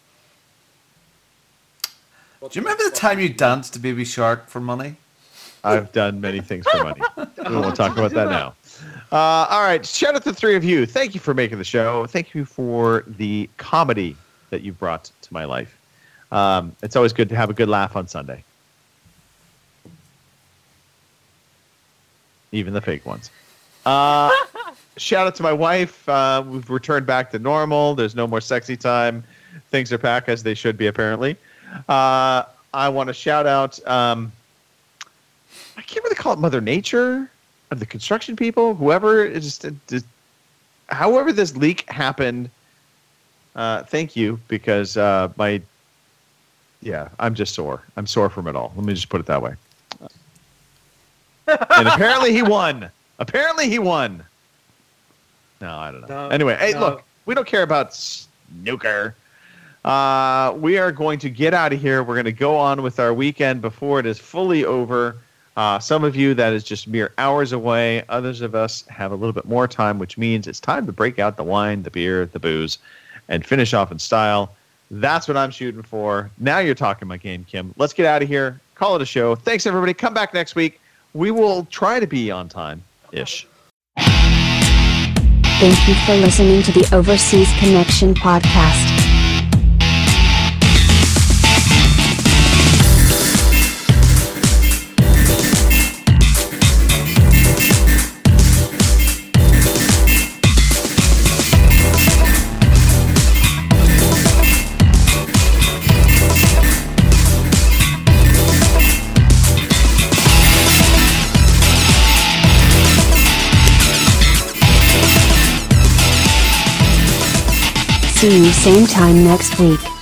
Do you remember the time you danced to Baby Shark for money? I've done many things for money. We won't talk about that now. All right, shout out to the three of you. Thank you for making the show. Thank you for the comedy that you've brought to my life. It's always good to have a good laugh on Sunday. Even the fake ones. Shout out to my wife. We've returned back to normal. There's no more sexy time. Things are back as they should be, apparently. I want to shout out... I can't really call it Mother Nature or the construction people, whoever however this leak happened. Thank you, because I'm just sore. I'm sore from it all. Let me just put it that way. And apparently he won. No, I don't know. No, anyway, hey, no. look, we don't care about snooker. We are going to get out of here. We're going to go on with our weekend before it is fully over. Some of you, that is just mere hours away. Others of us have a little bit more time, which means it's time to break out the wine, the beer, the booze, and finish off in style. That's what I'm shooting for. Now you're talking my game, Kim. Let's get out of here. Call it a show. Thanks, everybody. Come back next week. We will try to be on time-ish. Thank you for listening to the Overseas Connection podcast. See you same time next week.